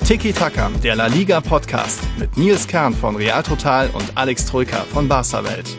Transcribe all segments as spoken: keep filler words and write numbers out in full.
Tiki Taka, der La Liga Podcast mit Nils Kern von Real Total und Alex Troika von Barca Welt.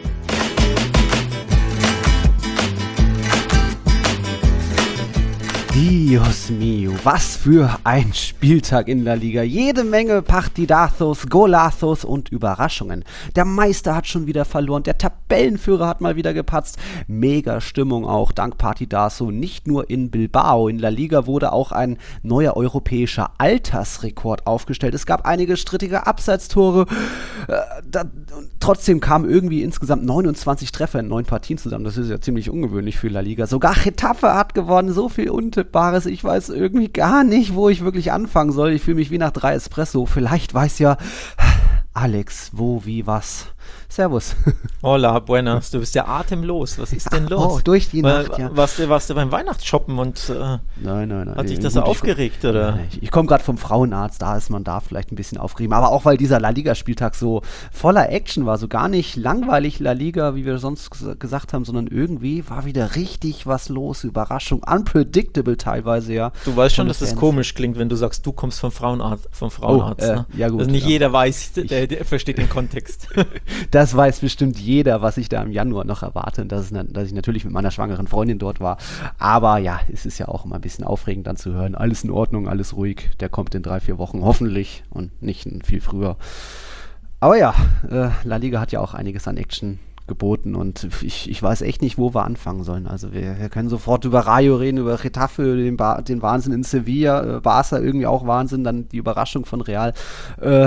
Dios mio, was für ein Spieltag in La Liga. Jede Menge Partidazos, Golazos und Überraschungen. Der Meister hat schon wieder verloren, der Tabellenführer hat mal wieder gepatzt. Mega Stimmung auch dank Partidazo, nicht nur in Bilbao. In La Liga wurde auch ein neuer europäischer Altersrekord aufgestellt. Es gab einige strittige Abseitstore. Äh, da, trotzdem kamen irgendwie insgesamt neunundzwanzig Treffer in neun Partien zusammen. Das ist ja ziemlich ungewöhnlich für La Liga. Sogar Getafe hat gewonnen, so viel unter Bares. Ich weiß irgendwie gar nicht, wo ich wirklich anfangen soll. Ich fühle mich wie nach drei Espresso. Vielleicht weiß ja Alex, wo, wie, was. Servus. Hola, buenas. Du bist ja atemlos. Was ist denn los? Oh, durch die Weil, Nacht, ja. Warst du, warst du beim Weihnachtsshoppen und äh, nein, nein, nein. hat dich das Gut, so aufgeregt, oder? Ich, ich komme gerade vom Frauenarzt, da ist man da vielleicht ein bisschen aufgeregt. Aber auch, weil dieser La Liga-Spieltag so voller Action war, so gar nicht langweilig La Liga, wie wir sonst ges- gesagt haben, sondern irgendwie war wieder richtig was los. Überraschung, unpredictable teilweise, ja. Du weißt schon, dass das das komisch klingt, wenn du sagst, du kommst vom Frauenarzt. Vom Frauenarzt Oh, äh, ne? ja gut, also nicht ja. jeder weiß, der, der versteht den Kontext. Das weiß bestimmt jeder, was ich da im Januar noch erwarte, dass, es, dass ich natürlich mit meiner schwangeren Freundin dort war. Aber ja, es ist ja auch immer ein bisschen aufregend dann zu hören. Alles in Ordnung, alles ruhig. Der kommt in drei, vier Wochen hoffentlich und nicht viel früher. Aber ja, äh, La Liga hat ja auch einiges an Action geboten und ich, ich weiß echt nicht, wo wir anfangen sollen. Also wir, wir können sofort über Rayo reden, über Getafe, den, ba- den Wahnsinn in Sevilla, äh, Barca irgendwie auch Wahnsinn, dann die Überraschung von Real. Äh,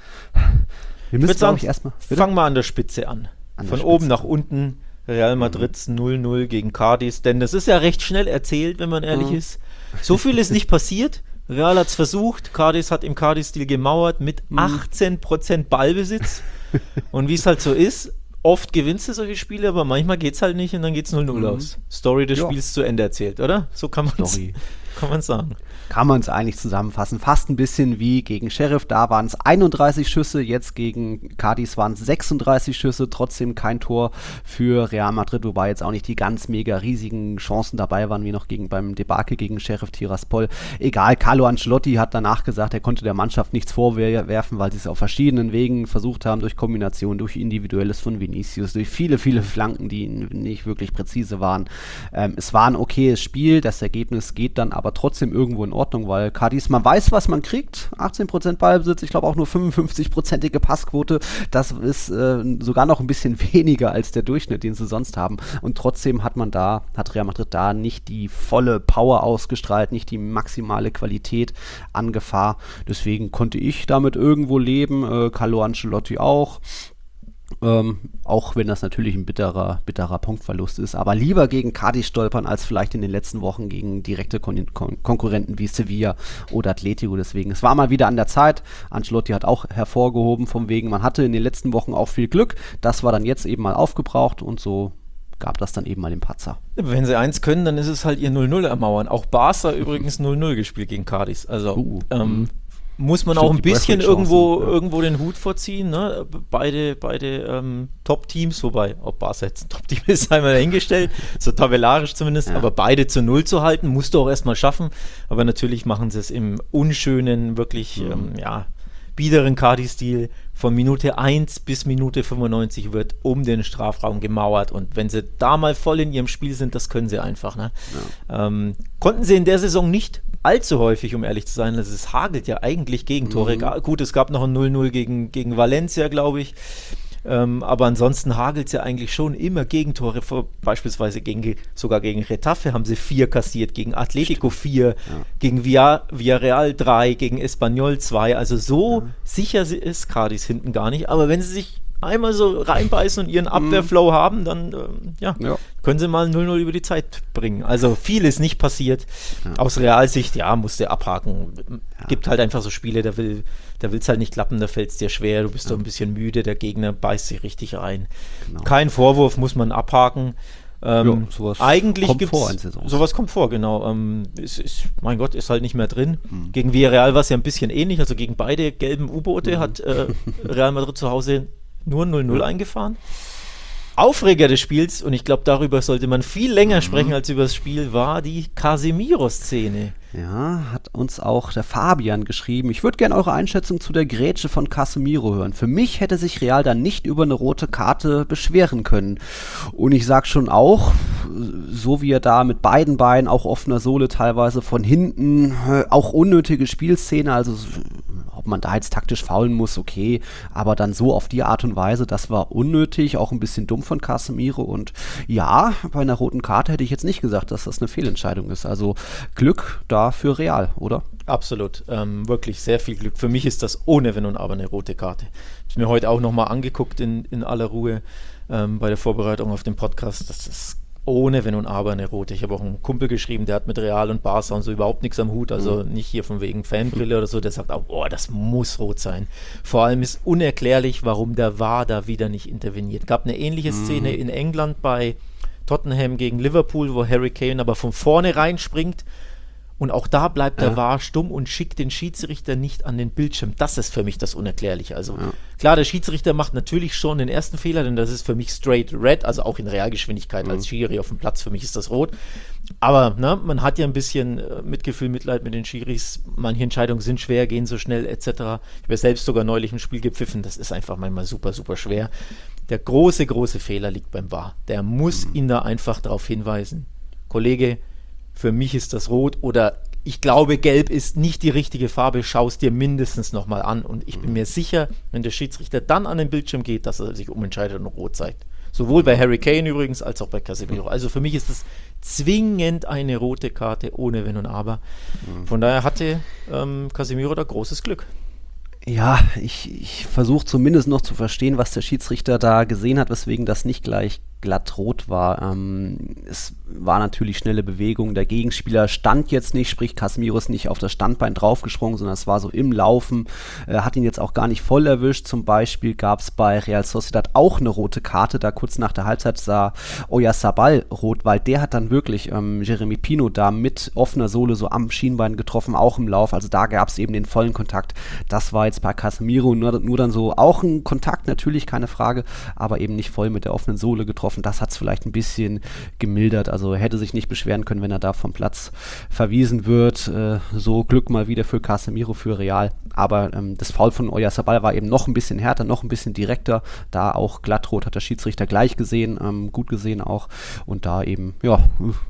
wir müssen, glaube ich, erstmal... Fang mal an der Spitze an. An der Von Spitze. oben nach unten. Real Madrids null null gegen Cadiz. Denn das ist ja recht schnell erzählt, wenn man ehrlich Mhm. ist. So viel ist nicht passiert. Real hat es versucht. Cadiz hat im Cadiz-Stil gemauert mit Mhm. achtzehn Prozent Ballbesitz. Und wie es halt so ist, oft gewinnst du solche Spiele, aber manchmal geht es halt nicht und dann geht es null null Mhm. aus. Story des Ja. Spiels zu Ende erzählt, oder? So kann man es Story. kann man's sagen. Kann man es eigentlich zusammenfassen. Fast ein bisschen wie gegen Sheriff. Da waren es einunddreißig Schüsse, jetzt gegen Cadiz waren es sechsunddreißig Schüsse. Trotzdem kein Tor für Real Madrid, wobei jetzt auch nicht die ganz mega riesigen Chancen dabei waren, wie noch gegen, beim Debakel gegen Sheriff Tiraspol. Egal, Carlo Ancelotti hat danach gesagt, er konnte der Mannschaft nichts vorwerfen, weil sie es auf verschiedenen Wegen versucht haben, durch Kombination, durch Individuelles von Vinicius, durch viele, viele Flanken, die nicht wirklich präzise waren. Ähm, es war ein okayes Spiel, das Ergebnis geht dann aber trotzdem irgendwo in Ordnung, weil Cadiz, man weiß, was man kriegt. achtzehn Prozent Ballbesitz, ich glaube auch nur fünfundfünfzig-prozentige Passquote. Das ist äh, sogar noch ein bisschen weniger als der Durchschnitt, den sie sonst haben. Und trotzdem hat man da, hat Real Madrid da nicht die volle Power ausgestrahlt, nicht die maximale Qualität an Gefahr. Deswegen konnte ich damit irgendwo leben, äh, Carlo Ancelotti auch. Ähm, auch wenn das natürlich ein bitterer, bitterer Punktverlust ist, aber lieber gegen Cadiz stolpern, als vielleicht in den letzten Wochen gegen direkte Kon- Kon- Konkurrenten wie Sevilla oder Atletico. Deswegen, es war mal wieder an der Zeit. Ancelotti hat auch hervorgehoben vom wegen, man hatte in den letzten Wochen auch viel Glück. Das war dann jetzt eben mal aufgebraucht und so gab das dann eben mal den Patzer. Wenn sie eins können, dann ist es halt ihr null null ermauern. Auch Barca übrigens null null gespielt gegen Cadiz. Also Uh, ähm, muss man Stimmt, auch ein die bisschen Referee-Chancen, irgendwo, ja. irgendwo den Hut vorziehen. Ne? Beide, beide ähm, Top-Teams, wobei, ob Barca jetzt ein Top-Team ist, einmal dahingestellt, so tabellarisch zumindest, Ja. aber beide zu Null zu halten, musst du auch erstmal schaffen. Aber natürlich machen sie es im unschönen, wirklich, Mhm. ähm, ja, biederen Cadiz-Stil. Von Minute eins bis Minute fünfundneunzig wird um den Strafraum gemauert und wenn sie da mal voll in ihrem Spiel sind, das können sie einfach. Ne? Ja. Ähm, konnten sie in der Saison nicht allzu häufig, um ehrlich zu sein. Also es hagelt ja eigentlich Gegentore. Mhm. Gut, es gab noch ein null null gegen, gegen Valencia, glaube ich. Ähm, aber ansonsten hagelt es ja eigentlich schon immer Gegentore. Vor, beispielsweise gegen, sogar gegen Getafe haben sie vier kassiert, gegen Atletico vier, ja. gegen Villa, Villarreal drei, gegen Espanyol zwei. Also so ja. sicher ist Cadiz hinten gar nicht. Aber wenn sie sich einmal so reinbeißen und ihren Abwehrflow haben, dann ähm, ja, ja. können sie mal null null über die Zeit bringen. Also viel ist nicht passiert. Ja. Aus Realsicht, ja, musst du abhaken. Ja. Gibt halt einfach so Spiele, da will da will es halt nicht klappen, da fällt es dir schwer, du bist ja. doch ein bisschen müde, der Gegner beißt sich richtig rein. Genau. Kein Vorwurf, muss man abhaken. Ähm, ja, sowas eigentlich kommt gibt's, vor in Saison. Sowas kommt vor, genau. Ähm, ist, ist, mein Gott, ist halt nicht mehr drin. Mhm. Gegen Villarreal war es ja ein bisschen ähnlich, also gegen beide gelben U-Boote mhm. hat äh, Real Madrid zu Hause nur null null ja. eingefahren. Aufreger des Spiels, und ich glaube, darüber sollte man viel länger mhm. sprechen als über das Spiel, war die Casemiro-Szene. Ja, hat uns auch der Fabian geschrieben. Ich würde gerne eure Einschätzung zu der Grätsche von Casemiro hören. Für mich hätte sich Real dann nicht über eine rote Karte beschweren können. Und ich sag schon auch, so wie er da mit beiden Beinen, auch offener Sohle teilweise von hinten, auch unnötige Spielszene, also ob man da jetzt taktisch faulen muss, okay, aber dann so auf die Art und Weise, das war unnötig, auch ein bisschen dumm von Casemiro. Und ja, bei einer roten Karte hätte ich jetzt nicht gesagt, dass das eine Fehlentscheidung ist. Also Glück da für Real, oder? Absolut, ähm, wirklich sehr viel Glück. Für mich ist das ohne Wenn und Aber eine rote Karte. Ich habe mir heute auch nochmal angeguckt in, in aller Ruhe ähm, bei der Vorbereitung auf den Podcast. Das ist ohne Wenn und Aber eine rote. Ich habe auch einen Kumpel geschrieben, der hat mit Real und Barca und so überhaupt nichts am Hut, also mhm. nicht hier von wegen Fanbrille oder so, der sagt auch, oh, das muss rot sein. Vor allem ist unerklärlich, warum der V A R da wieder nicht interveniert. Gab eine ähnliche mhm. Szene in England bei Tottenham gegen Liverpool, wo Harry Kane aber von vorne reinspringt. Und auch da bleibt der ja. V A R stumm und schickt den Schiedsrichter nicht an den Bildschirm. Das ist für mich das Unerklärliche. Also ja. klar, der Schiedsrichter macht natürlich schon den ersten Fehler, denn das ist für mich straight red, also auch in Realgeschwindigkeit mhm. als Schiri auf dem Platz. Für mich ist das rot. Aber ne, man hat ja ein bisschen äh, Mitgefühl, Mitleid mit den Schiris. Manche Entscheidungen sind schwer, gehen so schnell et cetera. Ich habe ja selbst sogar neulich ein Spiel gepfiffen. Das ist einfach manchmal super, super schwer. Der große, große Fehler liegt beim V A R. Der muss mhm. ihn da einfach darauf hinweisen. Kollege, für mich ist das rot, oder ich glaube, gelb ist nicht die richtige Farbe, schau es dir mindestens nochmal an. Und ich bin mir sicher, wenn der Schiedsrichter dann an den Bildschirm geht, dass er sich umentscheidet und rot zeigt. Sowohl bei Harry Kane übrigens, als auch bei Casemiro. Also für mich ist das zwingend eine rote Karte, ohne Wenn und Aber. Von daher hatte ähm, Casemiro da großes Glück. Ja, ich, ich versuche zumindest noch zu verstehen, was der Schiedsrichter da gesehen hat, weswegen das nicht gleich glatt rot war. Ähm, es war natürlich schnelle Bewegung. Der Gegenspieler stand jetzt nicht, sprich Casemiro ist nicht auf das Standbein draufgesprungen, sondern es war so im Laufen. Er hat ihn jetzt auch gar nicht voll erwischt. Zum Beispiel gab es bei Real Sociedad auch eine rote Karte. Da kurz nach der Halbzeit sah Oyarzabal rot, weil der hat dann wirklich ähm, Jeremy Pino da mit offener Sohle so am Schienbein getroffen, auch im Lauf. Also da gab es eben den vollen Kontakt. Das war jetzt bei Casemiro nur, nur dann so auch ein Kontakt, natürlich, keine Frage, aber eben nicht voll mit der offenen Sohle getroffen. Das hat es vielleicht ein bisschen gemildert. Also er hätte sich nicht beschweren können, wenn er da vom Platz verwiesen wird. Äh, so Glück mal wieder für Casemiro, für Real. Aber ähm, das Foul von Oyarzabal war eben noch ein bisschen härter, noch ein bisschen direkter. Da auch glattrot, hat der Schiedsrichter gleich gesehen, ähm, gut gesehen auch. Und da eben, ja,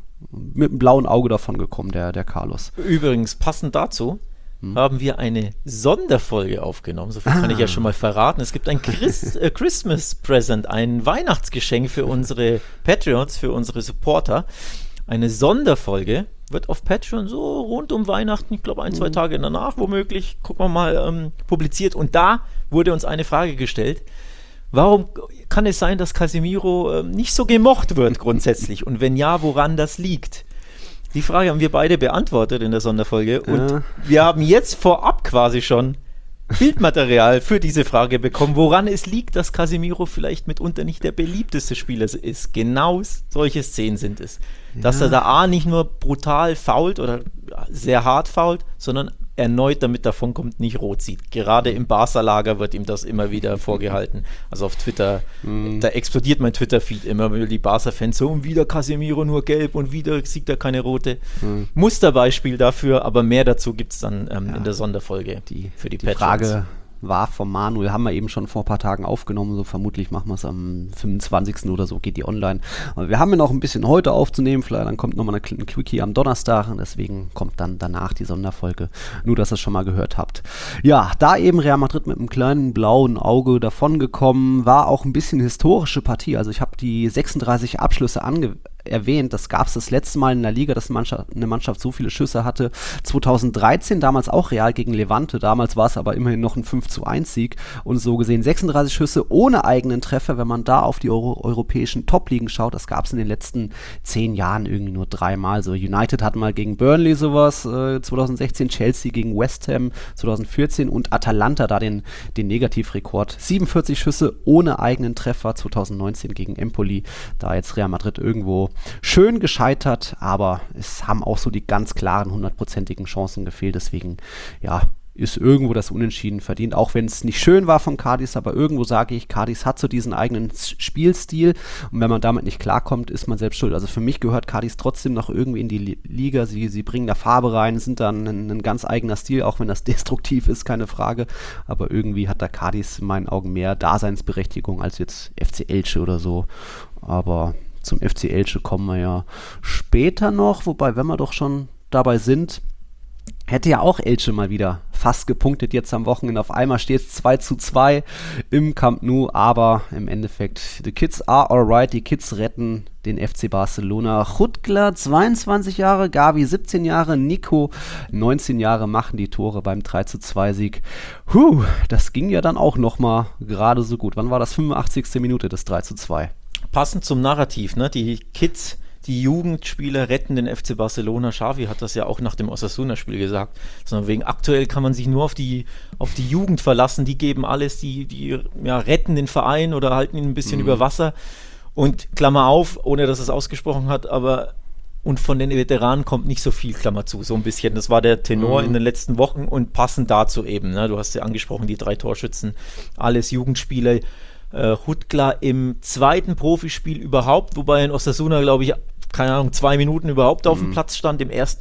mit einem blauen Auge davon gekommen, der, der Carlos. Übrigens, passend dazu, Hm. haben wir eine Sonderfolge aufgenommen. So viel kann ah. ich ja schon mal verraten. Es gibt ein Christ, äh, Christmas Present, ein Weihnachtsgeschenk für unsere Patreons, für unsere Supporter. Eine Sonderfolge wird auf Patreon so rund um Weihnachten, ich glaube ein, zwei Tage danach womöglich, gucken wir mal, ähm, publiziert. Und da wurde uns eine Frage gestellt. Warum kann es sein, dass Casemiro äh, nicht so gemocht wird grundsätzlich? Und wenn ja, woran das liegt? Die Frage haben wir beide beantwortet in der Sonderfolge und ja. wir haben jetzt vorab quasi schon Bildmaterial für diese Frage bekommen, woran es liegt, dass Casemiro vielleicht mitunter nicht der beliebteste Spieler ist. Genau solche Szenen sind es. Ja. Dass er da A nicht nur brutal fault oder sehr hart fault, sondern erneut damit davonkommt, nicht rot sieht. Gerade im Barca-Lager wird ihm das immer wieder vorgehalten. Also auf Twitter, mhm. da explodiert mein Twitter-Feed immer, weil die Barca-Fans so, und wieder Casemiro nur gelb und wieder sieht er keine rote. Mhm. Musterbeispiel dafür, aber mehr dazu gibt es dann ähm, ja. in der Sonderfolge die, für die, die Frage war von Manuel, haben wir eben schon vor ein paar Tagen aufgenommen, so vermutlich machen wir es am fünfundzwanzigsten oder so, geht die online. Aber wir haben ja noch ein bisschen heute aufzunehmen, vielleicht dann kommt nochmal ein Quickie am Donnerstag und deswegen kommt dann danach die Sonderfolge, nur dass ihr es schon mal gehört habt. Ja, da eben Real Madrid mit einem kleinen blauen Auge davongekommen, war auch ein bisschen historische Partie, also ich habe die sechsunddreißig Abschlüsse ange erwähnt, das gab es das letzte Mal in der Liga, dass eine Mannschaft, eine Mannschaft so viele Schüsse hatte. zweitausenddreizehn, damals auch Real gegen Levante, damals war es aber immerhin noch ein fünf zu eins Sieg und so gesehen sechsunddreißig Schüsse ohne eigenen Treffer, wenn man da auf die Euro- europäischen Top-Ligen schaut, das gab es in den letzten zehn Jahren irgendwie nur dreimal. So United hat mal gegen Burnley sowas, äh, zweitausendsechzehn, Chelsea gegen West Ham zweitausendvierzehn und Atalanta da den, den Negativrekord. siebenundvierzig Schüsse ohne eigenen Treffer, zweitausendneunzehn gegen Empoli, da jetzt Real Madrid irgendwo schön gescheitert, aber es haben auch so die ganz klaren hundertprozentigen Chancen gefehlt, deswegen ja, ist irgendwo das Unentschieden verdient, auch wenn es nicht schön war von Cádiz, aber irgendwo sage ich, Cádiz hat so diesen eigenen Spielstil und wenn man damit nicht klarkommt, ist man selbst schuld. Also für mich gehört Cádiz trotzdem noch irgendwie in die Liga, sie, sie bringen da Farbe rein, sind dann ein, ein ganz eigener Stil, auch wenn das destruktiv ist, keine Frage, aber irgendwie hat da Cádiz in meinen Augen mehr Daseinsberechtigung als jetzt F C Elche oder so, aber zum F C Elche kommen wir ja später noch, wobei, wenn wir doch schon dabei sind, hätte ja auch Elche mal wieder fast gepunktet jetzt am Wochenende. Auf einmal steht es zwei zu zwei im Camp Nou, aber im Endeffekt, the kids are alright, die Kids retten den F C Barcelona. Chutgla, zweiundzwanzig Jahre, Gavi, siebzehn Jahre, Nico, neunzehn Jahre machen die Tore beim drei zu zwei Sieg. Huh, das ging ja dann auch nochmal gerade so gut. Wann war das? fünfundachtzigste Minute des drei zu zwei. Passend zum Narrativ, ne? Die Kids, die Jugendspieler retten den F C Barcelona. Xavi hat das ja auch nach dem Osasuna-Spiel gesagt. Sondern wegen aktuell kann man sich nur auf die, auf die Jugend verlassen. Die geben alles, die, die ja, retten den Verein oder halten ihn ein bisschen mhm. über Wasser. Und Klammer auf, ohne dass es ausgesprochen hat, aber und von den Veteranen kommt nicht so viel, Klammer zu, so ein bisschen. Das war der Tenor mhm. in den letzten Wochen und passend dazu eben. Ne? Du hast ja angesprochen, die drei Torschützen, alles Jugendspieler. Äh, Chutgla im zweiten Profispiel überhaupt, wobei in Osasuna, glaube ich, keine Ahnung, zwei Minuten überhaupt auf dem mhm. Platz stand, im ersten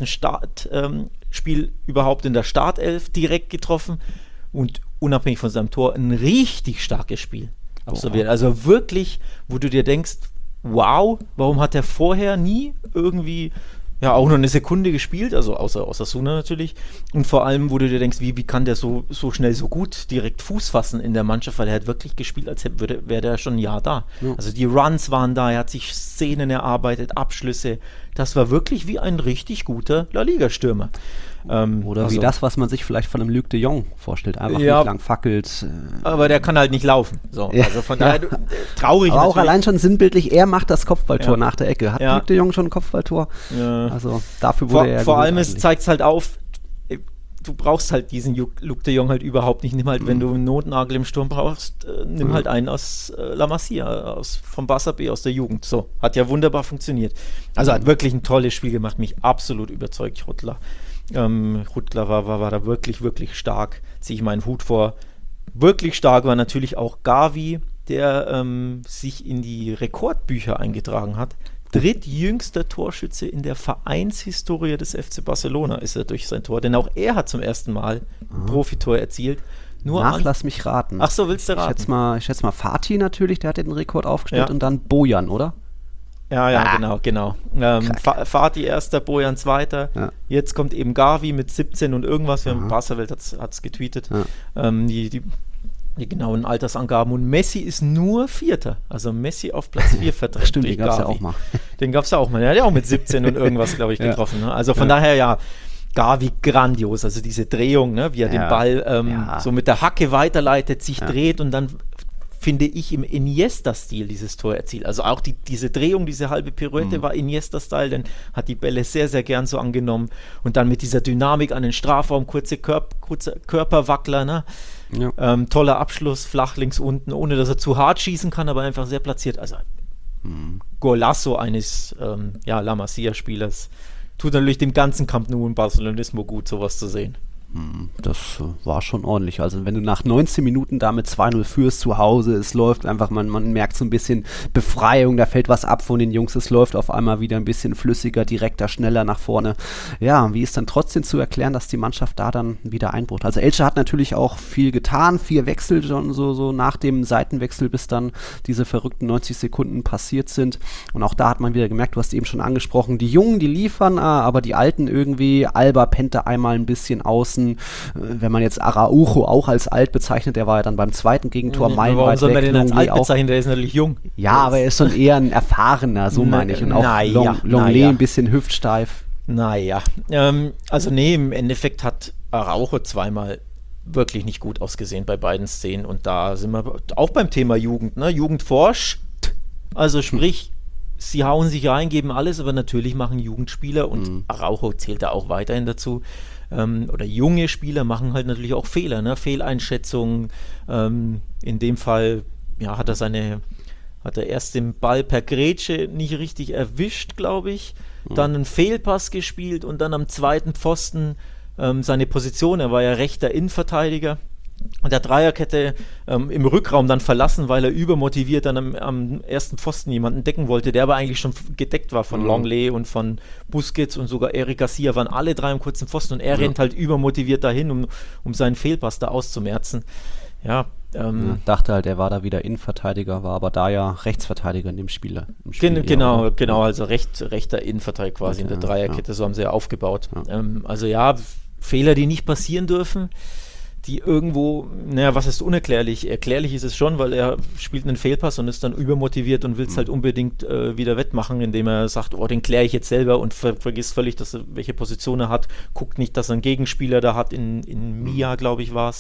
Startspiel ähm, überhaupt in der Startelf direkt getroffen und unabhängig von seinem Tor ein richtig starkes Spiel absolviert. Oh. Also wirklich, wo du dir denkst, wow, warum hat er vorher nie irgendwie ja auch nur eine Sekunde gespielt, also außer Osasuna natürlich, und vor allem, wo du dir denkst, wie, wie kann der so, so schnell so gut direkt Fuß fassen in der Mannschaft, weil er hat wirklich gespielt, als wäre der schon ein Jahr da. Ja. Also die Runs waren da, er hat sich Szenen erarbeitet, Abschlüsse, das war wirklich wie ein richtig guter La Liga-Stürmer. Ähm, Oder also, wie das, was man sich vielleicht von einem Luc de Jong vorstellt, einfach ja, nicht lang fackelt. Äh, aber der kann halt nicht laufen. So. Ja. Also von daher, ja. traurig aber natürlich. auch allein schon sinnbildlich, er macht das Kopfballtor ja. nach der Ecke. Hat ja. Luc de Jong schon ein Kopfballtor? Ja. Also dafür wurde vor, er ja Vor allem zeigt es halt auf, du brauchst halt diesen Luc de Jong halt überhaupt nicht. Nimm halt, mhm. wenn du einen Notnagel im Sturm brauchst, äh, nimm mhm. halt einen aus äh, La Masia, aus, vom Barça B, aus der Jugend. So, hat ja wunderbar funktioniert. Also mhm. hat wirklich ein tolles Spiel gemacht, mich absolut überzeugt, Chutgla. Ähm, Chutgla war, war, war da wirklich, wirklich stark. Ziehe ich meinen Hut vor. Wirklich stark war natürlich auch Gavi, der ähm, sich in die Rekordbücher eingetragen hat. Drittjüngster Torschütze in der Vereinshistorie des F C Barcelona ist er durch sein Tor, denn auch er hat zum ersten Mal ein Profitor erzielt. Nur Nach, an- lass mich raten. Ach so, willst du raten? Ich schätze mal, ich schätze mal Fatih natürlich, der hat den Rekord aufgestellt Ja. und dann Bojan, oder? Ja, ja, Ah. genau, genau. Ähm, Fa- Fatih erster, Bojan zweiter. Ja. Jetzt kommt eben Gavi mit siebzehn und irgendwas. Wir haben Aha. Barca-Welt hat es getweetet. Ja. Ähm, die, die, die genauen Altersangaben. Und Messi ist nur Vierter. Also Messi auf Platz vier verdrängt. Stimmt, durch den gab es ja Gavi. auch mal. Den gab es ja auch mal. Der hat ja auch mit siebzehn und irgendwas, glaube ich, Ja. getroffen. Ne? Also von Ja. daher, ja, Gavi grandios. Also diese Drehung, ne? Wie er Ja. den Ball ähm, Ja. so mit der Hacke weiterleitet, sich Ja. dreht und dann finde ich, im Iniesta-Stil dieses Tor erzielt. Also auch die, diese Drehung, diese halbe Pirouette Mhm. war Iniesta-Style, denn hat die Bälle sehr, sehr gern so angenommen. Und dann mit dieser Dynamik an den Strafraum, kurze, Körp- kurze Körperwackler, ne? Ja. Ähm, toller Abschluss, flach links unten, ohne dass er zu hart schießen kann, aber einfach sehr platziert. Also Mhm. Golasso eines ähm, ja, La Masia-Spielers. Tut natürlich dem ganzen Camp Nou und Barcelonismo gut, sowas zu sehen. Das äh, war schon ordentlich. Also wenn du nach neunzehn Minuten damit zwei null führst zu Hause, es läuft einfach, man, man merkt so ein bisschen Befreiung, da fällt was ab von den Jungs, es läuft auf einmal wieder ein bisschen flüssiger, direkter, schneller nach vorne. Ja, wie ist dann trotzdem zu erklären, dass die Mannschaft da dann wieder einbrucht? Also Elche hat natürlich auch viel getan, vier Wechsel schon so, so nach dem Seitenwechsel, bis dann diese verrückten neunzig Sekunden passiert sind. Und auch da hat man wieder gemerkt, du hast eben schon angesprochen, die Jungen, die liefern, aber die Alten irgendwie, Alba pennte einmal ein bisschen außen. Wenn man jetzt Araujo auch als alt bezeichnet, der war ja dann beim zweiten Gegentor meilenweit Warum soll man weg. den als Longley alt auch. bezeichnen? Der ist natürlich jung. Ja, aber er ist schon eher ein erfahrener, so meine ich. Und auch Na Long, ja, Longley na ja. ein bisschen hüftsteif. Naja, ähm, also nee, im Endeffekt hat Araujo zweimal wirklich nicht gut ausgesehen bei beiden Szenen und da sind wir auch beim Thema Jugend, ne? Jugend forscht, also sprich, sie hauen sich rein, geben alles, aber natürlich machen Jugendspieler und Mhm. Araujo zählt da auch weiterhin dazu, ähm, oder junge Spieler machen halt natürlich auch Fehler, ne? Fehleinschätzungen, ähm, in dem Fall, ja, hat er seine, hat er erst den Ball per Grätsche nicht richtig erwischt, glaube ich, dann einen Fehlpass gespielt und dann am zweiten Pfosten ähm, seine Position. Er war ja rechter Innenverteidiger. Und der Dreierkette ähm, im Rückraum dann verlassen, weil er übermotiviert dann am, am ersten Pfosten jemanden decken wollte, der aber eigentlich schon gedeckt war von mhm. Longley und von Busquets und sogar Eric Garcia waren alle drei am kurzen Pfosten und er ja. rennt halt übermotiviert dahin, um, um seinen Fehlpass da auszumerzen. Ja, ähm, ja, dachte halt, er war da wieder Innenverteidiger, war aber da ja Rechtsverteidiger in dem Spiel. Im Spiel gen- genau, oder? genau, also recht, rechter Innenverteidiger quasi okay, in der Dreierkette, ja. so haben sie ja aufgebaut. Ja. Ähm, also ja, Fehler, die nicht passieren dürfen, die irgendwo, naja, was ist unerklärlich? Erklärlich ist es schon, weil er spielt einen Fehlpass und ist dann übermotiviert und will es mhm. halt unbedingt äh, wieder wettmachen, indem er sagt, oh, den kläre ich jetzt selber und ver- vergisst völlig, dass er, welche Position er hat, guckt nicht, dass er einen Gegenspieler da hat, in, in Mia, glaube ich, war es.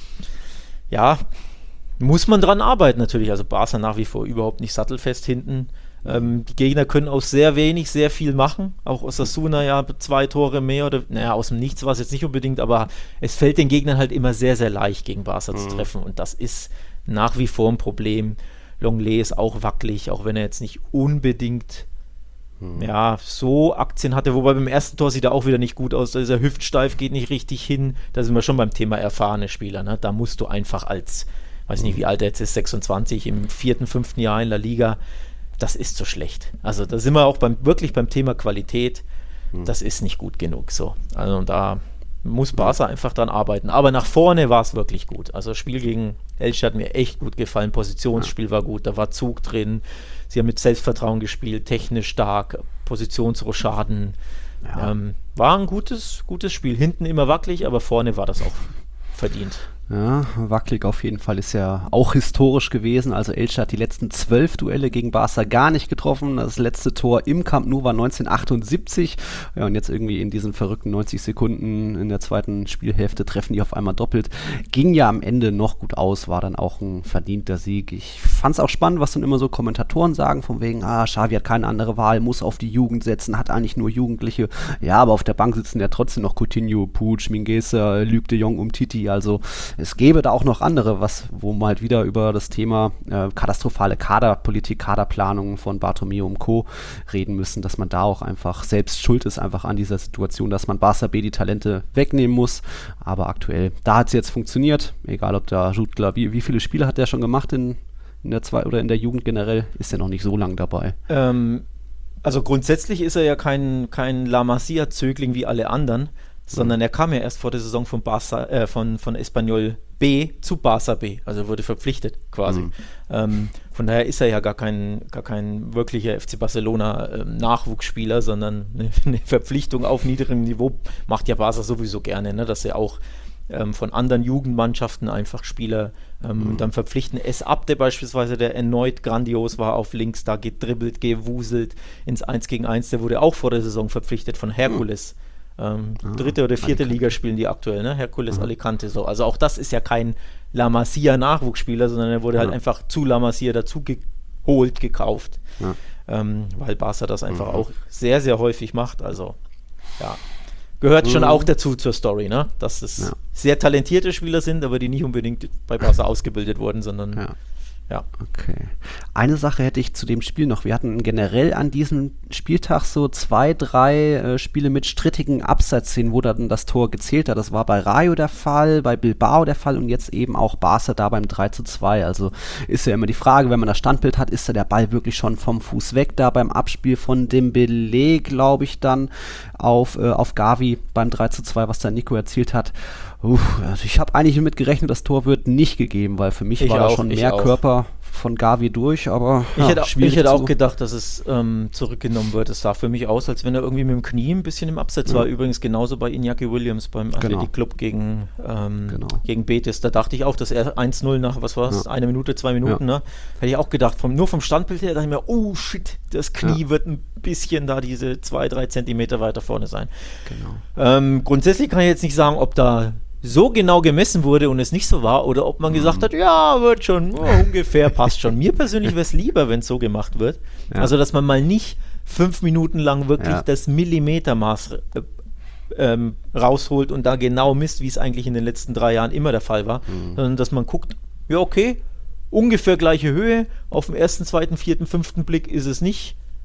Ja, muss man dran arbeiten natürlich, also Barca nach wie vor überhaupt nicht sattelfest hinten. Ähm, die Gegner können aus sehr wenig sehr viel machen. Auch Osasuna ja zwei Tore mehr oder, naja, aus dem Nichts war es jetzt nicht unbedingt, aber es fällt den Gegnern halt immer sehr, sehr leicht gegen Barca mhm. zu treffen und das ist nach wie vor ein Problem. Longley ist auch wackelig, auch wenn er jetzt nicht unbedingt mhm. ja, so Aktien hatte, wobei beim ersten Tor sieht er auch wieder nicht gut aus, da ist er hüftsteif, geht nicht richtig hin. Da sind wir schon beim Thema erfahrene Spieler, ne? Da musst du einfach als, weiß nicht, wie alt er jetzt ist, sechsundzwanzig, im vierten, fünften Jahr in La Liga, das ist so schlecht. Also da sind wir auch beim, wirklich beim Thema Qualität. Das ist nicht gut genug. So. Also da muss Barca einfach dran arbeiten. Aber nach vorne war es wirklich gut. Also das Spiel gegen Elche hat mir echt gut gefallen. Positionsspiel war gut. Da war Zug drin. Sie haben mit Selbstvertrauen gespielt. Technisch stark. Positionsrochaden. Ja. Ähm, war ein gutes, gutes Spiel. Hinten immer wackelig, aber vorne war das auch verdient. Ja, wackelig auf jeden Fall, ist ja auch historisch gewesen. Also Elche hat die letzten zwölf Duelle gegen Barca gar nicht getroffen. Das letzte Tor im Camp Nou war neunzehnhundertachtundsiebzig. Ja, und jetzt irgendwie in diesen verrückten neunzig Sekunden in der zweiten Spielhälfte treffen die auf einmal doppelt. Ging ja am Ende noch gut aus, war dann auch ein verdienter Sieg. Ich fand es auch spannend, was dann immer so Kommentatoren sagen, von wegen, ah, Xavi hat keine andere Wahl, muss auf die Jugend setzen, hat eigentlich nur Jugendliche. Ja, aber auf der Bank sitzen ja trotzdem noch Coutinho, Puig, Mingueza, Luc de Jong, Umtiti, also es gäbe da auch noch andere, was, wo man halt wieder über das Thema äh, katastrophale Kaderpolitik, Kaderplanung von Bartomeu und Co. reden müssen, dass man da auch einfach selbst schuld ist, einfach an dieser Situation, dass man Barca B die Talente wegnehmen muss. Aber aktuell, da hat es jetzt funktioniert, egal ob da Jutgla, wie, wie viele Spiele hat der schon gemacht in, in der zwei oder in der Jugend generell, ist er noch nicht so lang dabei. Ähm, also grundsätzlich ist er ja kein, kein La Masia-Zögling wie alle anderen, sondern er kam ja erst vor der Saison von Barca, äh, von, von Espanyol B zu Barca B, also wurde verpflichtet quasi. Mhm. Ähm, von daher ist er ja gar kein, gar kein wirklicher F C Barcelona ähm, Nachwuchsspieler, sondern eine, eine Verpflichtung auf niedrigem Niveau macht ja Barca sowieso gerne, ne? Dass er auch ähm, von anderen Jugendmannschaften einfach Spieler ähm, mhm. dann verpflichten. Es Abde beispielsweise, der erneut grandios war auf links, da gedribbelt, gewuselt ins eins gegen eins, der wurde auch vor der Saison verpflichtet von Herkules. Mhm. Ähm, ah, dritte oder vierte Alicante. Liga spielen die aktuell, ne? Herkules, mhm. Alicante, so. Also auch das ist ja kein La Masia Nachwuchsspieler, sondern er wurde ja. halt einfach zu La Masia dazu geholt, gekauft, ja. ähm, weil Barca das einfach mhm. auch sehr, sehr häufig macht. Also ja, gehört mhm. schon auch dazu zur Story, ne? Dass es ja. sehr talentierte Spieler sind, aber die nicht unbedingt bei Barca ausgebildet wurden, sondern ja. Ja. Okay. Eine Sache hätte ich zu dem Spiel noch. Wir hatten generell an diesem Spieltag so zwei, drei äh, Spiele mit strittigen Abseitsszenen, wo dann das Tor gezählt hat. Das war bei Rayo der Fall, bei Bilbao der Fall und jetzt eben auch Barca da beim drei zu zwei. Also ist ja immer die Frage, wenn man das Standbild hat, ist da der Ball wirklich schon vom Fuß weg? Da beim Abspiel von Dembélé, glaube ich, dann auf, äh, auf Gavi beim drei zu zwei, was da Nico erzielt hat. Uff, also ich habe eigentlich damit gerechnet, das Tor wird nicht gegeben, weil für mich ich war auch, da schon mehr auch. Körper von Gavi durch, aber ich ja, hätte, schwierig ich hätte zu auch gedacht, dass es ähm, zurückgenommen wird. Es sah für mich aus, als wenn er irgendwie mit dem Knie ein bisschen im Abseits ja. war. Übrigens genauso bei Iñaki Williams beim genau. Athletic Club gegen, ähm, genau. gegen Betis. Da dachte ich auch, dass er eins null nach, was war es, ja. eine Minute, zwei Minuten, ja. ne? Hätte ich auch gedacht, vom, nur vom Standbild her dachte ich mir, oh shit, das Knie ja. wird ein bisschen da diese zwei, drei Zentimeter weiter vorne sein. Genau. Ähm, grundsätzlich kann ich jetzt nicht sagen, ob da so genau gemessen wurde und es nicht so war oder ob man gesagt hat, ja, wird schon, oh, ungefähr, passt schon. Mir persönlich wäre es lieber, wenn es so gemacht wird. Ja. Also, dass man mal nicht fünf Minuten lang wirklich ja. das Millimetermaß äh, ähm, rausholt und da genau misst, wie es eigentlich in den letzten drei Jahren immer der Fall war, mhm. sondern dass man guckt, ja, okay, ungefähr gleiche Höhe, auf dem ersten, zweiten, vierten, fünften Blick ist es nicht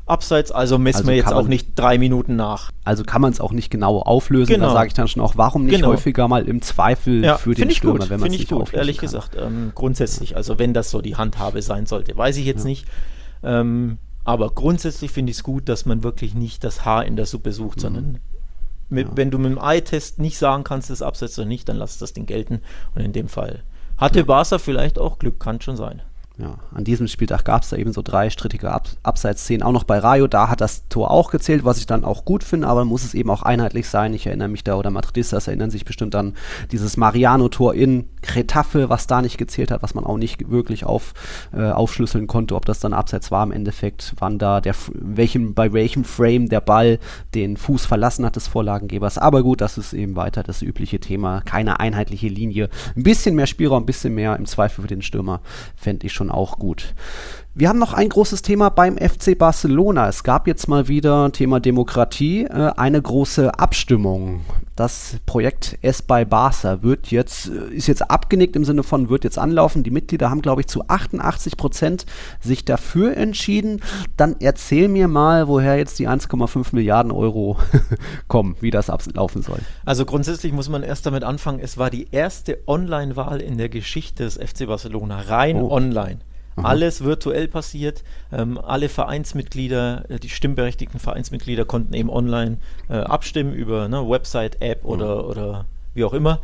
Abseits, also messen Also wir jetzt kann auch man- nicht drei Minuten nach. Also kann man es auch nicht genau auflösen. Genau. Da sage ich dann schon auch, warum nicht Genau. häufiger mal im Zweifel Ja, für den finde ich Stürmer, gut, wenn man finde es ich nicht gut, auflösen ehrlich kann. gesagt. Ähm, grundsätzlich, also wenn das so die Handhabe sein sollte, weiß ich jetzt Ja. nicht. Ähm, aber grundsätzlich finde ich es gut, dass man wirklich nicht das Haar in der Suppe sucht, Mhm. sondern mit, Ja. wenn du mit dem Eye-Test nicht sagen kannst, das absetzt oder nicht, dann lass das Ding gelten. Und in dem Fall hatte Barca vielleicht auch Glück, kann schon sein. Ja, an diesem Spieltag gab es da eben so drei strittige Ab Abseitsszenen, auch noch bei Rayo, da hat das Tor auch gezählt, was ich dann auch gut finde, aber muss es eben auch einheitlich sein. Ich erinnere mich da, oder Madridistas erinnern sich bestimmt an dieses Mariano-Tor in Getafe, was da nicht gezählt hat, was man auch nicht wirklich auf, äh, aufschlüsseln konnte, ob das dann Abseits war im Endeffekt, wann da der, welchem, bei welchem Frame der Ball den Fuß verlassen hat des Vorlagengebers. Aber gut, das ist eben weiter das übliche Thema, keine einheitliche Linie, ein bisschen mehr Spielraum, ein bisschen mehr im Zweifel für den Stürmer, fände ich schon auch gut. Wir haben noch ein großes Thema beim F C Barcelona. Es gab jetzt mal wieder Thema Demokratie, äh, eine große Abstimmung. Das Projekt Es bei Barca wird jetzt, äh, ist jetzt abgenickt im Sinne von, wird jetzt anlaufen. Die Mitglieder haben, glaube ich, zu achtundachtzig Prozent sich dafür entschieden. Dann erzähl mir mal, woher jetzt die eins Komma fünf Milliarden Euro kommen, wie das ablaufen soll. Also grundsätzlich muss man erst damit anfangen, es war die erste Online-Wahl in der Geschichte des F C Barcelona, rein Oh. online. Aha. Alles virtuell passiert, ähm, alle Vereinsmitglieder, äh, die stimmberechtigten Vereinsmitglieder konnten eben online äh, abstimmen über ne, Website, App oder, oder wie auch immer.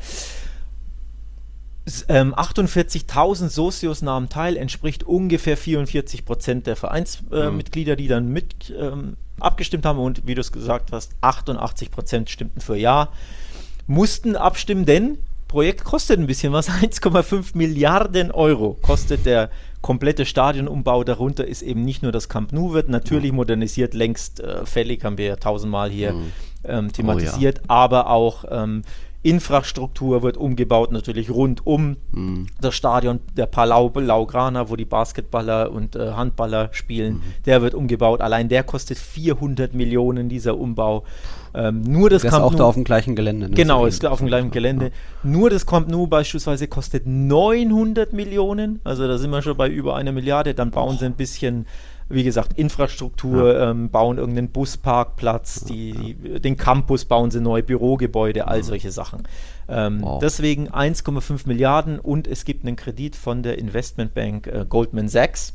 S- Ähm, achtundvierzigtausend Socios nahmen teil, entspricht ungefähr vierundvierzig Prozent der Vereinsmitglieder, äh, Mhm. Mitglieder, die dann mit ähm, abgestimmt haben und wie du es gesagt hast, achtundachtzig Prozent stimmten für Ja, mussten abstimmen, denn Projekt kostet ein bisschen was, eins Komma fünf Milliarden Euro kostet der komplette Stadionumbau. Darunter ist eben nicht nur das Camp Nou, wird natürlich modernisiert, längst äh, fällig, haben wir ja tausendmal hier Mhm. ähm, thematisiert, aber auch ähm, Infrastruktur wird umgebaut, natürlich rund um Mhm. das Stadion, der Palau Blaugrana, wo die Basketballer und äh, Handballer spielen, der wird umgebaut. Allein der kostet vierhundert Millionen, dieser Umbau. Ähm, nur das Das ist Camp auch Nou- da auf dem gleichen Gelände. Ne? Genau, So ist auf dem gleichen Gelände. Nur das Camp Nou beispielsweise kostet neunhundert Millionen, also da sind wir schon bei über einer Milliarde. Dann bauen sie ein bisschen, wie gesagt, Infrastruktur, ähm, bauen irgendeinen Busparkplatz, die, die, den Campus bauen sie neu, Bürogebäude, all solche Sachen. Ähm, Wow. Deswegen eins Komma fünf Milliarden und es gibt einen Kredit von der Investmentbank äh, Goldman Sachs.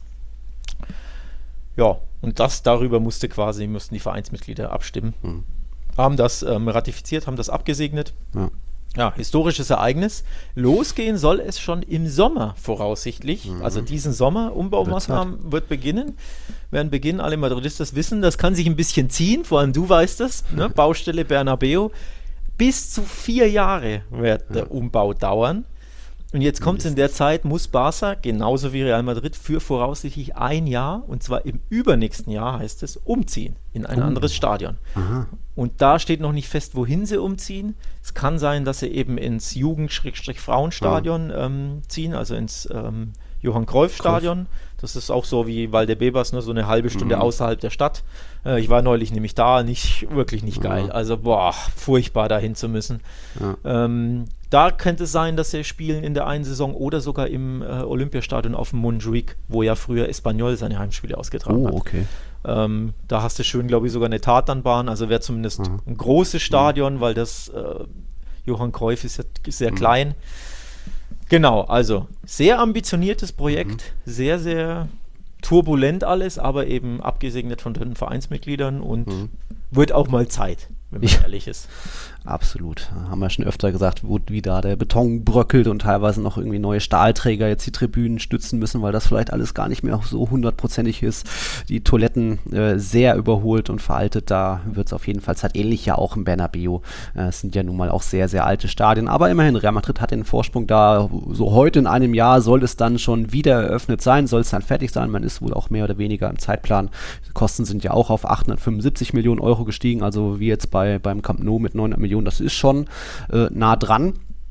Ja, und das darüber musste quasi, mussten die Vereinsmitglieder abstimmen. Mhm. Haben das ähm, ratifiziert, haben das abgesegnet. Ja. Ja, historisches Ereignis. Losgehen soll es schon im Sommer voraussichtlich. Mhm. Also diesen Sommer, Umbaumaßnahmen wird beginnen. Werden beginnen, alle Madridistas wissen, das kann sich ein bisschen ziehen, vor allem du weißt das, ne? Baustelle Bernabeu. Bis zu vier Jahre wird der Umbau dauern. Und jetzt kommt es in der Zeit, muss Barca, genauso wie Real Madrid, für voraussichtlich ein Jahr, und zwar im übernächsten Jahr, heißt es, umziehen in ein Oh. anderes Stadion. Aha. Und da steht noch nicht fest, wohin sie umziehen. Es kann sein, dass sie eben ins Jugend-Frauenstadion ähm, ziehen, also ins ähm, Johann-Cruyff-Stadion. Das ist auch so wie Valdebebas, ne, so eine halbe Stunde Mhm. außerhalb der Stadt. Äh, ich war neulich nämlich da, nicht wirklich nicht geil. Ja. Also, boah, furchtbar dahin zu müssen. Ja. Ähm, da könnte es sein, dass sie spielen in der einen Saison oder sogar im äh, Olympiastadion auf dem Montjuic, wo ja früher Espanyol seine Heimspiele ausgetragen Oh, hat. okay. Ähm, da hast du schön, glaube ich, sogar eine Tatanbahn. Also wäre zumindest Mhm. ein großes Stadion, weil das äh, Johann Cruyff ist ja ist sehr klein. Genau, also sehr ambitioniertes Projekt, sehr, sehr turbulent alles, aber eben abgesegnet von den Vereinsmitgliedern und Mhm. wird auch mal Zeit, wenn man Ja. ehrlich ist. Absolut. Haben wir schon öfter gesagt, wo wie da der Beton bröckelt und teilweise noch irgendwie neue Stahlträger jetzt die Tribünen stützen müssen, weil das vielleicht alles gar nicht mehr so hundertprozentig ist. Die Toiletten äh, sehr überholt und veraltet. Da wird es auf jeden Fall Zeit. Ähnlich ja auch im Bernabeu. Äh, Es sind ja nun mal auch sehr, sehr alte Stadien. Aber immerhin, Real Madrid hat den Vorsprung da. So heute in einem Jahr soll es dann schon wieder eröffnet sein, soll es dann fertig sein. Man ist wohl auch mehr oder weniger im Zeitplan. Die Kosten sind ja auch auf achthundertfünfundsiebzig Millionen Euro gestiegen, also wie jetzt bei, beim Camp Nou mit neunhundert Millionen. Das ist schon äh, nah dran.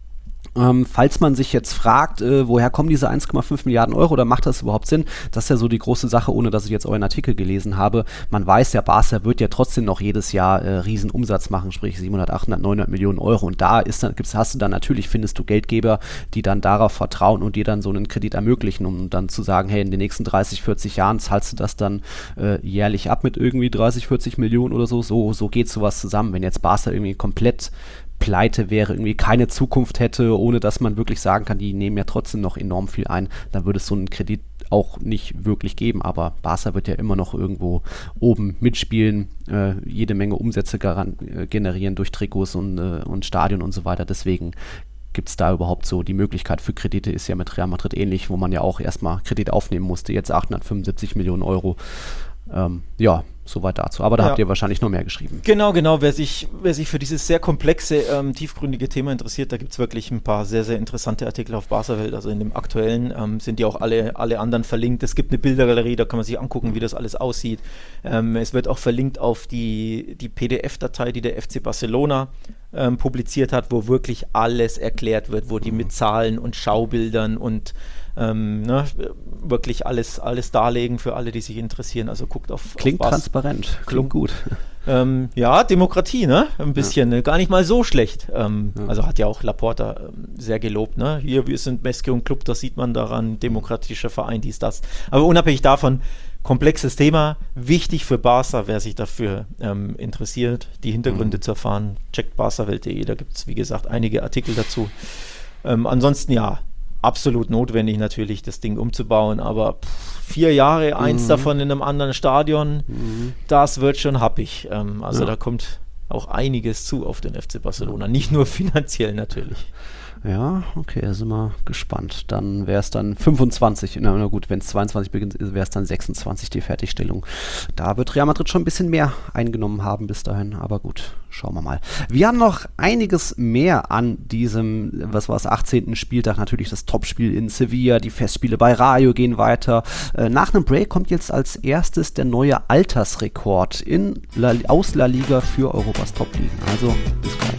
Ähm, falls man sich jetzt fragt, äh, woher kommen diese eins Komma fünf Milliarden Euro oder macht das überhaupt Sinn? Das ist ja so die große Sache, ohne dass ich jetzt euren Artikel gelesen habe. Man weiß ja, Barca wird ja trotzdem noch jedes Jahr äh, riesen Umsatz machen, sprich siebenhundert, achthundert, neunhundert Millionen Euro. Und da ist dann, gibt's, hast du dann natürlich, findest du Geldgeber, die dann darauf vertrauen und dir dann so einen Kredit ermöglichen, um dann zu sagen, hey, in den nächsten dreißig, vierzig Jahren zahlst du das dann äh, jährlich ab mit irgendwie dreißig, vierzig Millionen oder so. So, so geht sowas zusammen. Wenn jetzt Barca irgendwie komplett pleite wäre, irgendwie keine Zukunft hätte, ohne dass man wirklich sagen kann, die nehmen ja trotzdem noch enorm viel ein, dann würde es so einen Kredit auch nicht wirklich geben, aber Barca wird ja immer noch irgendwo oben mitspielen, äh, jede Menge Umsätze garan- äh, generieren durch Trikots und, äh, und Stadion und so weiter, deswegen gibt es da überhaupt so die Möglichkeit für Kredite, ist ja mit Real Madrid ähnlich, wo man ja auch erstmal Kredit aufnehmen musste, jetzt achthundertfünfundsiebzig Millionen Euro, ähm, ja, soweit dazu. Aber da ja. habt ihr wahrscheinlich noch mehr geschrieben. Genau, genau. Wer sich, wer sich für dieses sehr komplexe, ähm, tiefgründige Thema interessiert, da gibt es wirklich ein paar sehr, sehr interessante Artikel auf Barca-Welt. Also in dem aktuellen ähm, sind die auch alle, alle anderen verlinkt. Es gibt eine Bildergalerie, da kann man sich angucken, wie das alles aussieht. Ähm, es wird auch verlinkt auf die, die P D F-Datei, die der F C Barcelona ähm, publiziert hat, wo wirklich alles erklärt wird, wo die mit Zahlen und Schaubildern und Ähm, ne, wirklich alles, alles darlegen für alle, die sich interessieren. Also guckt auf Klingt auf transparent, klingt gut. Ähm, ja, Demokratie, ne? Ein bisschen, ja. ne? Gar nicht mal so schlecht. Ähm, ja. Also hat ja auch Laporta ähm, sehr gelobt, ne? Hier, wir sind Mesque und Club, das sieht man daran, demokratischer Verein, dies, das. Aber unabhängig davon, komplexes Thema, wichtig für Barca, wer sich dafür ähm, interessiert, die Hintergründe mhm. zu erfahren, checkt barcawelt punkt de, da gibt es, wie gesagt, einige Artikel dazu. Ähm, ansonsten, ja, absolut notwendig natürlich, das Ding umzubauen, aber pff, vier Jahre, eins mhm. davon in einem anderen Stadion, mhm. das wird schon happig. Ähm, also ja. da kommt auch einiges zu auf den F C Barcelona, nicht nur finanziell natürlich. Ja, okay, sind wir gespannt. Dann wäre es dann fünfundzwanzig, na, na gut, wenn es zweiundzwanzig beginnt, wäre es dann sechsundzwanzig die Fertigstellung. Da wird Real Madrid schon ein bisschen mehr eingenommen haben bis dahin, aber gut, schauen wir mal. Wir haben noch einiges mehr an diesem, was war es, achtzehnten Spieltag, natürlich das Topspiel in Sevilla, die Festspiele bei Rayo gehen weiter. Äh, nach einem Break kommt jetzt als erstes der neue Altersrekord in La, aus La Liga für Europas Top-Ligen. Also, bis gleich.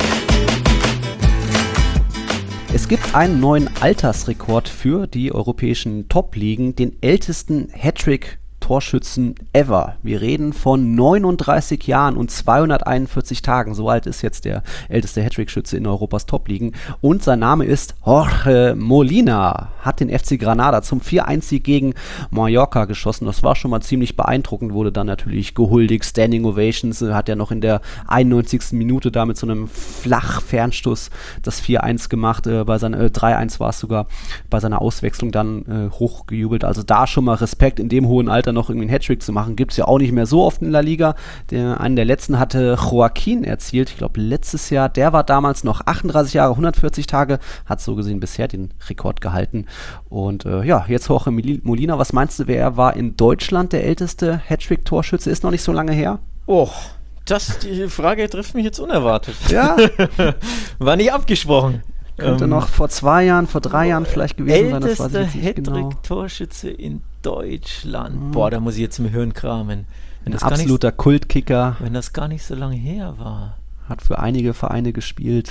Es gibt einen neuen Altersrekord für die europäischen Top-Ligen, den ältesten Hattrick-Torschützen ever. Wir reden von neununddreißig Jahren und zweihunderteinundvierzig Tagen. So alt ist jetzt der älteste Hattrick-Schütze in Europas Top-Ligen. Und sein Name ist Jorge Molina. Hat den F C Granada zum vier eins Sieg gegen Mallorca geschossen. Das war schon mal ziemlich beeindruckend. Wurde dann natürlich gehuldigt. Standing Ovations. Hat er noch in der einundneunzigsten Minute da mit so einem Flachfernstoß das vier eins gemacht. Äh, bei seiner, äh, drei eins war es sogar. Bei seiner Auswechslung dann äh, hochgejubelt. Also da schon mal Respekt, in dem hohen Alter noch irgendwie einen Hattrick zu machen. Gibt es ja auch nicht mehr so oft in La Liga. Der, einen der letzten hatte Joaquin erzielt. Ich glaube letztes Jahr. Der war damals noch achtunddreißig Jahre, hundertvierzig Tage. Hat so gesehen bisher den Rekord gehalten. Und äh, ja, jetzt Jorge Molina. Was meinst du, wer war in Deutschland der älteste Hattrick-Torschütze? Ist noch nicht so lange her. Oh, das, die Frage trifft mich jetzt unerwartet. Ja. War nicht abgesprochen. Könnte ähm, noch vor zwei Jahren, vor drei Jahren vielleicht gewesen sein. Das weiß ich nicht genau. Hattrick-Torschütze in Deutschland. Mhm. Boah, da muss ich jetzt im Hirn kramen. Wenn das Ein absoluter nicht, Kultkicker. Wenn das gar nicht so lange her war. Hat für einige Vereine gespielt.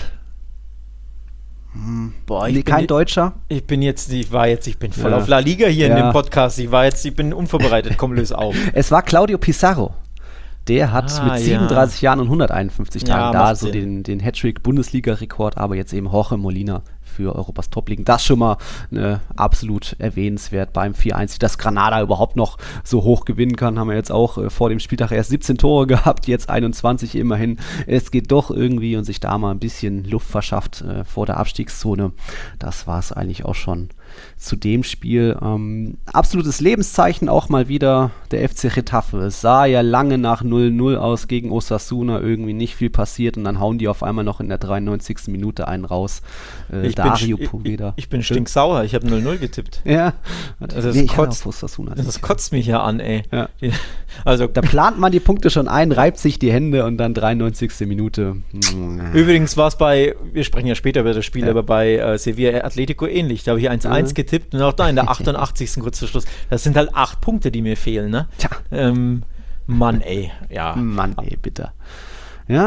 Hm. Boah, ich nee, bin kein Deutscher. Ich bin jetzt, ich war jetzt, ich bin voll ja. auf La Liga hier ja. in dem Podcast. Ich war jetzt, ich bin unvorbereitet. Komm, löse auf. Es war Claudio Pizarro. Der hat ah, mit siebenunddreißig ja. Jahren und hunderteinundfünfzig Tagen ja, da so den, den Hattrick-Bundesliga-Rekord, aber jetzt eben Jorge Molina für Europas Top-Ligen. Das schon mal äh, absolut erwähnenswert beim vier eins. Dass Granada überhaupt noch so hoch gewinnen kann, haben wir jetzt auch äh, vor dem Spieltag erst siebzehn Tore gehabt, jetzt einundzwanzig immerhin. Es geht doch irgendwie und sich da mal ein bisschen Luft verschafft äh, vor der Abstiegszone. Das war es eigentlich auch schon zu dem Spiel. Ähm, absolutes Lebenszeichen auch mal wieder der F C Getafe. Es sah ja lange nach null null aus gegen Osasuna, irgendwie nicht viel passiert und dann hauen die auf einmal noch in der dreiundneunzigsten Minute einen raus. Äh, ich, Dario bin, Poveda. Ich, ich bin stinksauer, ich habe null null getippt. Ja. Also das, nee, kotzt, Osasuna, das kotzt mich ja an, ey. Ja. Also, da plant man die Punkte schon ein, reibt sich die Hände und dann dreiundneunzigste Minute. Übrigens war es bei, wir sprechen ja später über das Spiel, ja. aber bei äh, Sevilla Atletico ähnlich. Da habe ich eins eins mhm. getippt und auch da in der achtundachtzigsten kurz zu Schluss. Das sind halt acht Punkte, die mir fehlen, ne? Tja. Ähm, Mann, ey. Ja. Mann, ey, bitte. Ja,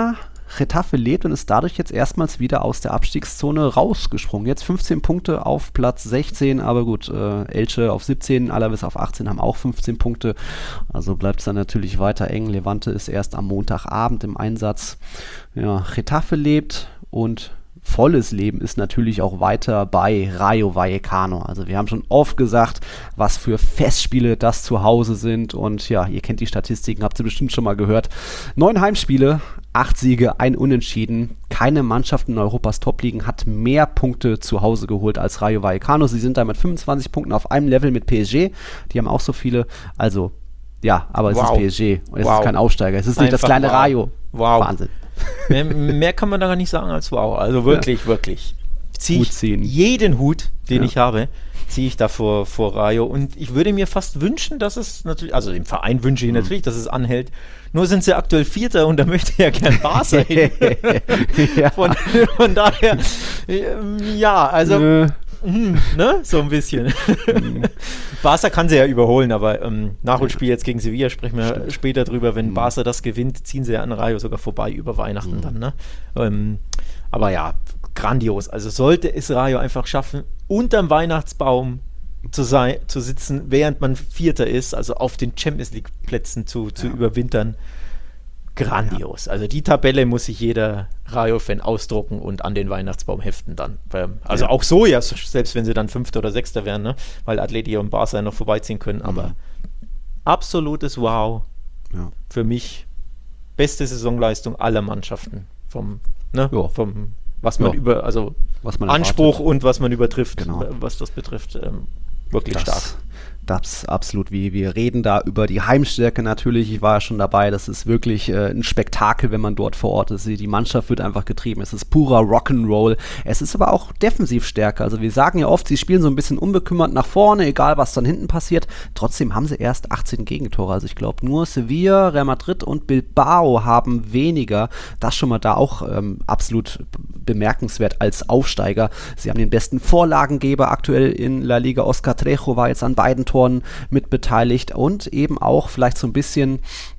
Getafe lebt und ist dadurch jetzt erstmals wieder aus der Abstiegszone rausgesprungen. Jetzt fünfzehn Punkte auf Platz sechzehn, aber gut, äh, Elche auf siebzehn, Alaves auf achtzehn haben auch fünfzehn Punkte. Also bleibt es dann natürlich weiter eng. Levante ist erst am Montagabend im Einsatz. Ja, Getafe lebt und volles Leben ist natürlich auch weiter bei Rayo Vallecano. Also wir haben schon oft gesagt, was für Festspiele das zu Hause sind und ja, ihr kennt die Statistiken, habt ihr bestimmt schon mal gehört. Neun Heimspiele, acht Siege, ein Unentschieden. Keine Mannschaft in Europas Top-Ligen hat mehr Punkte zu Hause geholt als Rayo Vallecano. Sie sind da mit fünfundzwanzig Punkten auf einem Level mit P S G. Die haben auch so viele, also ja, aber es wow. ist P S G und es wow. ist kein Aufsteiger. Es ist nicht Einfach das kleine wow. Rayo. Wow. Wahnsinn. Mehr, mehr kann man da gar nicht sagen als wow. Also wirklich, ja. wirklich. Zieh ich jeden Hut, den ja. ich habe, ziehe ich da vor, vor Rayo. Und ich würde mir fast wünschen, dass es natürlich, also dem Verein wünsche ich mhm. natürlich, dass es anhält. Nur sind sie aktuell Vierter und da möchte ja gern Barca hin. ja. von, von daher, ja, also Nö. Hm, ne? So ein bisschen. Barca kann sie ja überholen, aber ähm, Nachholspiel jetzt gegen Sevilla, sprechen wir Stimmt. später drüber. Wenn mhm. Barca das gewinnt, ziehen sie ja an Rayo sogar vorbei über Weihnachten mhm. dann. Ne? Ähm, aber ja, grandios. Also sollte es Rayo einfach schaffen, unterm Weihnachtsbaum zu, sein, zu sitzen, während man Vierter ist, also auf den Champions League Plätzen zu, zu ja. überwintern. Grandios. Also die Tabelle muss sich jeder Rayo-Fan ausdrucken und an den Weihnachtsbaum heften dann. Also ja. auch so, ja, selbst wenn sie dann Fünfter oder Sechster wären, ne? Weil Atleti und Barca noch vorbeiziehen können, aber mhm. absolutes Wow. Ja. Für mich beste Saisonleistung aller Mannschaften. Vom, ne? ja. vom was man ja. über, also was man Anspruch erwartet. Und was man übertrifft, genau. was das betrifft. Ähm, wirklich das. stark. Das absolut, wie wir reden da über die Heimstärke natürlich, ich war ja schon dabei, das ist wirklich äh, ein Spektakel, wenn man dort vor Ort ist, die Mannschaft wird einfach getrieben, es ist purer Rock'n'Roll, es ist aber auch Defensivstärke, also wir sagen ja oft, sie spielen so ein bisschen unbekümmert nach vorne, egal was dann hinten passiert, trotzdem haben sie erst achtzehn Gegentore, also ich glaube nur Sevilla, Real Madrid und Bilbao haben weniger, das schon mal da auch ähm, absolut bemerkenswert als Aufsteiger, sie haben den besten Vorlagengeber aktuell in La Liga, Oscar Trejo war jetzt an beiden Toren mit beteiligt und eben auch vielleicht so ein bisschen,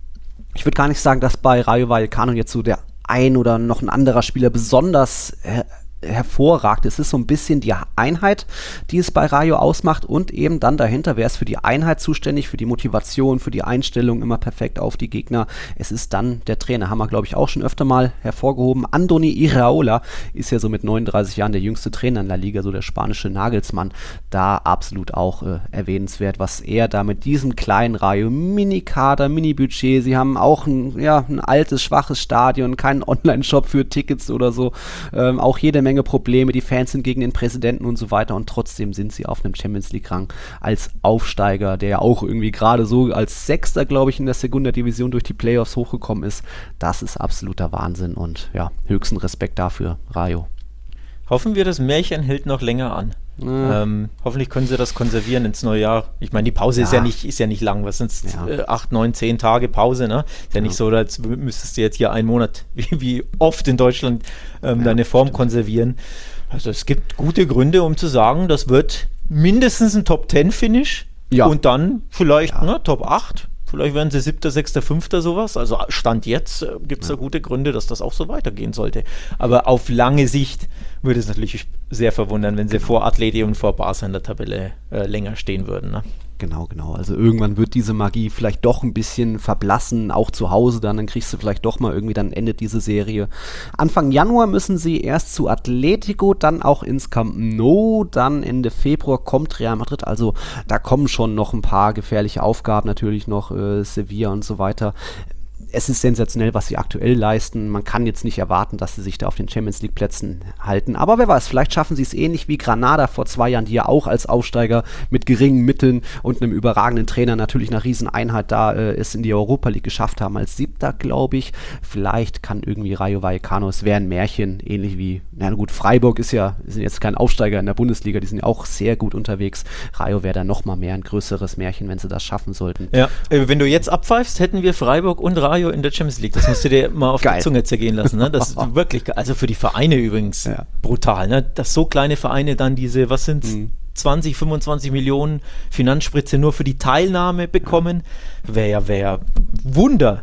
ich würde gar nicht sagen, dass bei Rayo Vallecano jetzt so der ein oder noch ein anderer Spieler besonders her- hervorragt. Es ist so ein bisschen die Einheit, die es bei Rayo ausmacht und eben dann dahinter, wer ist für die Einheit zuständig, für die Motivation, für die Einstellung immer perfekt auf die Gegner. Es ist dann der Trainer, haben wir glaube ich auch schon öfter mal hervorgehoben. Andoni Iraola ist ja so mit neununddreißig Jahren der jüngste Trainer in La Liga, so der spanische Nagelsmann. Da absolut auch äh, erwähnenswert, was er da mit diesem kleinen Rayo, Mini-Kader, Mini-Budget, sie haben auch ein, ja, ein altes, schwaches Stadion, keinen Online-Shop für Tickets oder so, ähm, auch jede Menge Probleme, die Fans sind gegen den Präsidenten und so weiter und trotzdem sind sie auf einem Champions-League-Rang als Aufsteiger, der ja auch irgendwie gerade so als Sechster, glaube ich, in der Segunda-Division durch die Playoffs hochgekommen ist. Das ist absoluter Wahnsinn und ja, höchsten Respekt dafür, Rayo. Hoffen wir, das Märchen hält noch länger an. Mhm. Ähm, hoffentlich können sie das konservieren ins neue Jahr. Ich meine, die Pause ja. ist ja nicht, ist ja nicht lang. Was sind es? Ja. Äh, acht, neun, zehn Tage Pause, ne? Ist ja, ja nicht so, als müsstest du jetzt hier einen Monat, wie, wie oft in Deutschland, ähm, ja, deine Form stimmt. konservieren. Also es gibt gute Gründe, um zu sagen, das wird mindestens ein Top-Ten-Finish ja. und dann vielleicht ja. ne, Top acht. Vielleicht werden sie siebter, sechster, fünfter sowas. Also Stand jetzt äh, gibt es ja. da gute Gründe, dass das auch so weitergehen sollte. Aber auf lange Sicht würde es natürlich sehr verwundern, wenn sie genau. vor Atleti und vor Barca in der Tabelle äh, länger stehen würden. Ne? Genau, genau. Also irgendwann wird diese Magie vielleicht doch ein bisschen verblassen, auch zu Hause dann, dann kriegst du vielleicht doch mal irgendwie, dann endet diese Serie. Anfang Januar müssen sie erst zu Atletico, dann auch ins Camp Nou, dann Ende Februar kommt Real Madrid, also da kommen schon noch ein paar gefährliche Aufgaben, natürlich noch äh, Sevilla und so weiter. Es ist sensationell, was sie aktuell leisten. Man kann jetzt nicht erwarten, dass sie sich da auf den Champions League Plätzen halten. Aber wer weiß, vielleicht schaffen sie es ähnlich wie Granada vor zwei Jahren, die ja auch als Aufsteiger mit geringen Mitteln und einem überragenden Trainer natürlich einer Rieseneinheit da äh, es in die Europa League geschafft haben. Als Siebter, glaube ich. Vielleicht kann irgendwie Rayo Vallecano, es wäre ein Märchen, ähnlich wie, na gut, Freiburg ist ja, sind jetzt kein Aufsteiger in der Bundesliga, die sind ja auch sehr gut unterwegs. Rayo wäre da nochmal mehr ein größeres Märchen, wenn sie das schaffen sollten. Ja, äh, wenn du jetzt abpfeifst, hätten wir Freiburg und Rayo in der Champions League. Das musst du dir mal auf Geil. die Zunge zergehen lassen. Ne? Das ist wirklich, also für die Vereine übrigens ja. brutal. Ne? Dass so kleine Vereine dann diese, was sind mhm. zwanzig, fünfundzwanzig Millionen Finanzspritze nur für die Teilnahme bekommen, wäre ja wär Wunder.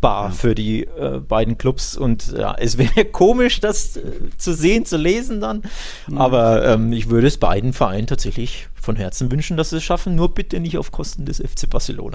fruchtbar ja. für die äh, beiden Clubs und ja, es wäre komisch, das äh, zu sehen, zu lesen dann, mhm. aber ähm, ich würde es beiden Vereinen tatsächlich von Herzen wünschen, dass sie es schaffen, nur bitte nicht auf Kosten des F C Barcelona.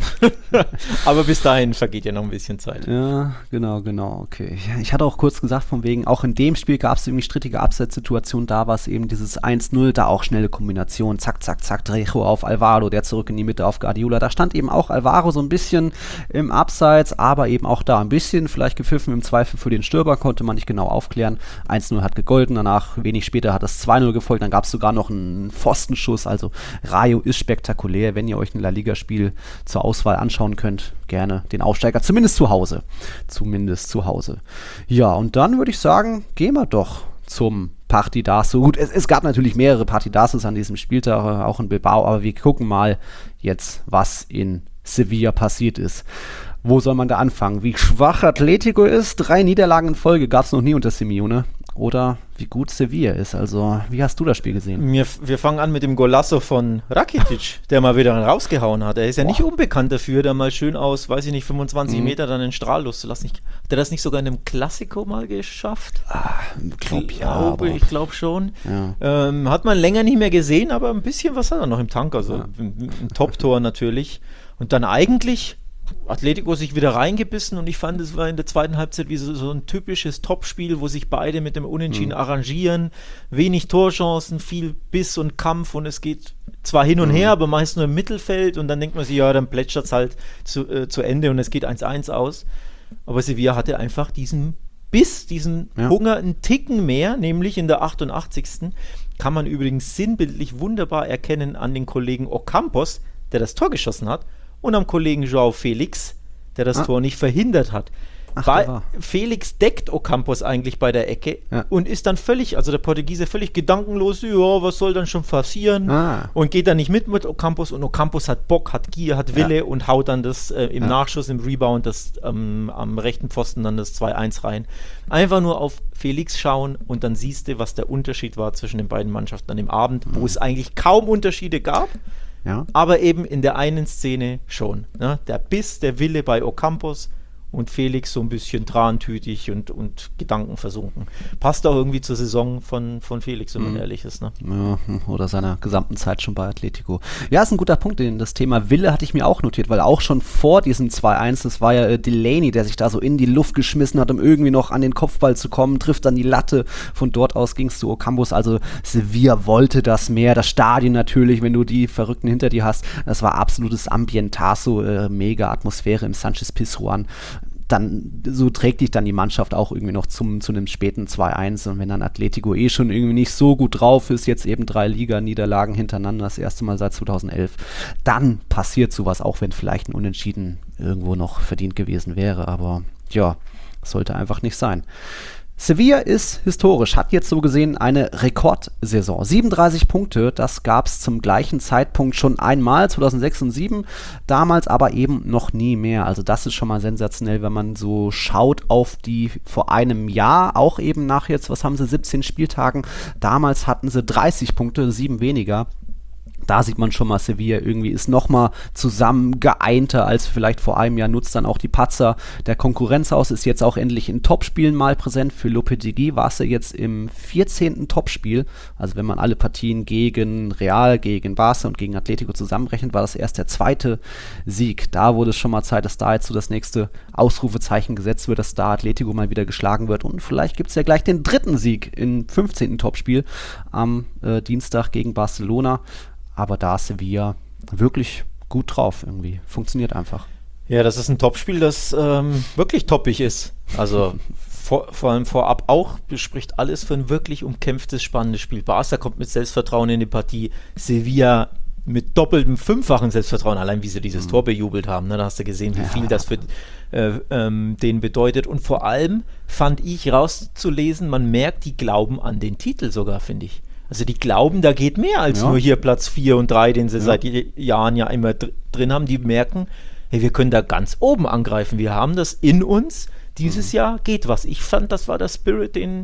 Aber bis dahin vergeht ja noch ein bisschen Zeit. Ja, genau, genau, okay. Ich hatte auch kurz gesagt, von wegen, auch in dem Spiel gab es irgendwie strittige Abseitssituationen, da war es eben dieses eins null, da auch schnelle Kombination, zack, zack, zack, Trejo auf Alvaro, der zurück in die Mitte auf Guardiola. Da stand eben auch Alvaro so ein bisschen im Abseits, aber eben auch da ein bisschen, vielleicht gepfiffen, im Zweifel für den Stürmer, konnte man nicht genau aufklären. eins null hat gegolten, danach wenig später hat das zwei null gefolgt, dann gab es sogar noch einen Pfostenschuss, also Rayo ist spektakulär, wenn ihr euch ein La Liga-Spiel zur Auswahl anschauen könnt, gerne den Aufsteiger, zumindest zu Hause, zumindest zu Hause. Ja, und dann würde ich sagen, gehen wir doch zum Partidazo. Gut, es, es gab natürlich mehrere Partidazos an diesem Spieltag, auch in Bilbao, aber wir gucken mal jetzt, was in Sevilla passiert ist. Wo soll man da anfangen? Wie schwach Atletico ist, drei Niederlagen in Folge gab es noch nie unter Simeone. Oder wie gut Sevilla ist. Also, wie hast du das Spiel gesehen? Wir, wir fangen an mit dem Golasso von Rakitic, der mal wieder rausgehauen hat. Er ist ja Boah. nicht unbekannt dafür, da mal schön aus, weiß ich nicht, fünfundzwanzig mhm. Meter dann den Strahl loszulassen. Hat er das nicht sogar in einem Klassiko mal geschafft? Ah, glaub, ich ja, glaube, ich glaube schon. Ja. Ähm, hat man länger nicht mehr gesehen, aber ein bisschen was hat er noch im Tank. Also ja. ein, ein Top-Tor natürlich. Und dann eigentlich Atletico sich wieder reingebissen und ich fand, es war in der zweiten Halbzeit wie so, so ein typisches Topspiel, wo sich beide mit dem Unentschieden mhm. arrangieren, wenig Torchancen, viel Biss und Kampf und es geht zwar hin und mhm. her, aber meist nur im Mittelfeld und dann denkt man sich, ja, dann plätschert es halt zu, äh, zu Ende und es geht eins eins aus. Aber Sevilla hatte einfach diesen Biss, diesen ja. Hunger einen Ticken mehr, nämlich in der achtundachtzigsten kann man übrigens sinnbildlich wunderbar erkennen an den Kollegen Ocampos, der das Tor geschossen hat, und am Kollegen João Felix, der das ah. Tor nicht verhindert hat. Ach, bei, Felix deckt Ocampos eigentlich bei der Ecke ja. und ist dann völlig, also der Portugiese völlig gedankenlos, ja, was soll dann schon passieren? Ah. Und geht dann nicht mit mit Ocampos und Ocampos hat Bock, hat Gier, hat Wille ja. und haut dann das äh, im ja. Nachschuss, im Rebound das ähm, am rechten Pfosten dann das zwei eins rein. Einfach nur auf Felix schauen und dann siehst du, was der Unterschied war zwischen den beiden Mannschaften an dem Abend, mhm. wo es eigentlich kaum Unterschiede gab. Ja. Aber eben in der einen Szene schon. Ne? Der Biss, der Wille bei Ocampos und Felix so ein bisschen trantütig und, und gedankenversunken. Passt auch irgendwie zur Saison von, von Felix, wenn man mhm. ehrlich ist. Ne? Ja, oder seiner gesamten Zeit schon bei Atletico. Ja, ist ein guter Punkt, denn das Thema Wille hatte ich mir auch notiert, weil auch schon vor diesem zwei eins, das war ja äh, Delaney, der sich da so in die Luft geschmissen hat, um irgendwie noch an den Kopfball zu kommen, trifft dann die Latte, von dort aus ging es zu Ocampos, also Sevilla wollte das mehr, das Stadion natürlich, wenn du die Verrückten hinter dir hast, das war absolutes Ambientazo, äh, mega Atmosphäre im Sánchez-Pizjuán. Dann, so trägt dich dann die Mannschaft auch irgendwie noch zum, zu einem späten zwei eins und wenn dann Atletico eh schon irgendwie nicht so gut drauf ist, jetzt eben drei Liga-Niederlagen hintereinander, das erste Mal seit zweitausendelf, dann passiert sowas, auch wenn vielleicht ein Unentschieden irgendwo noch verdient gewesen wäre, aber ja, sollte einfach nicht sein. Sevilla ist historisch, hat jetzt so gesehen eine Rekordsaison. siebenunddreißig Punkte, das gab es zum gleichen Zeitpunkt schon einmal, zweitausendsechs und zweitausendsieben, damals aber eben noch nie mehr. Also das ist schon mal sensationell, wenn man so schaut auf die vor einem Jahr, auch eben nach jetzt, was haben sie, siebzehn Spieltagen. Damals hatten sie dreißig Punkte, sieben weniger. Da sieht man schon mal, Sevilla irgendwie ist nochmal zusammen geeinter als vielleicht vor einem Jahr, nutzt dann auch die Patzer der Konkurrenz aus, ist jetzt auch endlich in Topspielen mal präsent. Für Lopetegui war es ja jetzt im vierzehnten Topspiel, also wenn man alle Partien gegen Real, gegen Barca und gegen Atletico zusammenrechnet, war das erst der zweite Sieg. Da wurde es schon mal Zeit, dass da jetzt so das nächste Ausrufezeichen gesetzt wird, dass da Atletico mal wieder geschlagen wird und vielleicht gibt es ja gleich den dritten Sieg im fünfzehnten Topspiel am äh, Dienstag gegen Barcelona. Aber da ist Sevilla wirklich gut drauf irgendwie. Funktioniert einfach. Ja, das ist ein Topspiel, das ähm, wirklich toppig ist. Also vor, vor allem vorab auch bespricht alles für ein wirklich umkämpftes, spannendes Spiel. Barca kommt mit Selbstvertrauen in die Partie. Sevilla mit doppeltem, fünffachen Selbstvertrauen, allein wie sie dieses mhm. Tor bejubelt haben. Ne? Da hast du gesehen, wie ja. viel das für äh, ähm, den bedeutet. Und vor allem fand ich rauszulesen, man merkt, die glauben an den Titel sogar, finde ich. Also die glauben, da geht mehr als ja. nur hier Platz vier und drei, den sie ja. seit Jahren ja immer dr- drin haben. Die merken, hey, wir können da ganz oben angreifen. Wir haben das in uns. Dieses mhm. Jahr geht was. Ich fand, das war der Spirit, den,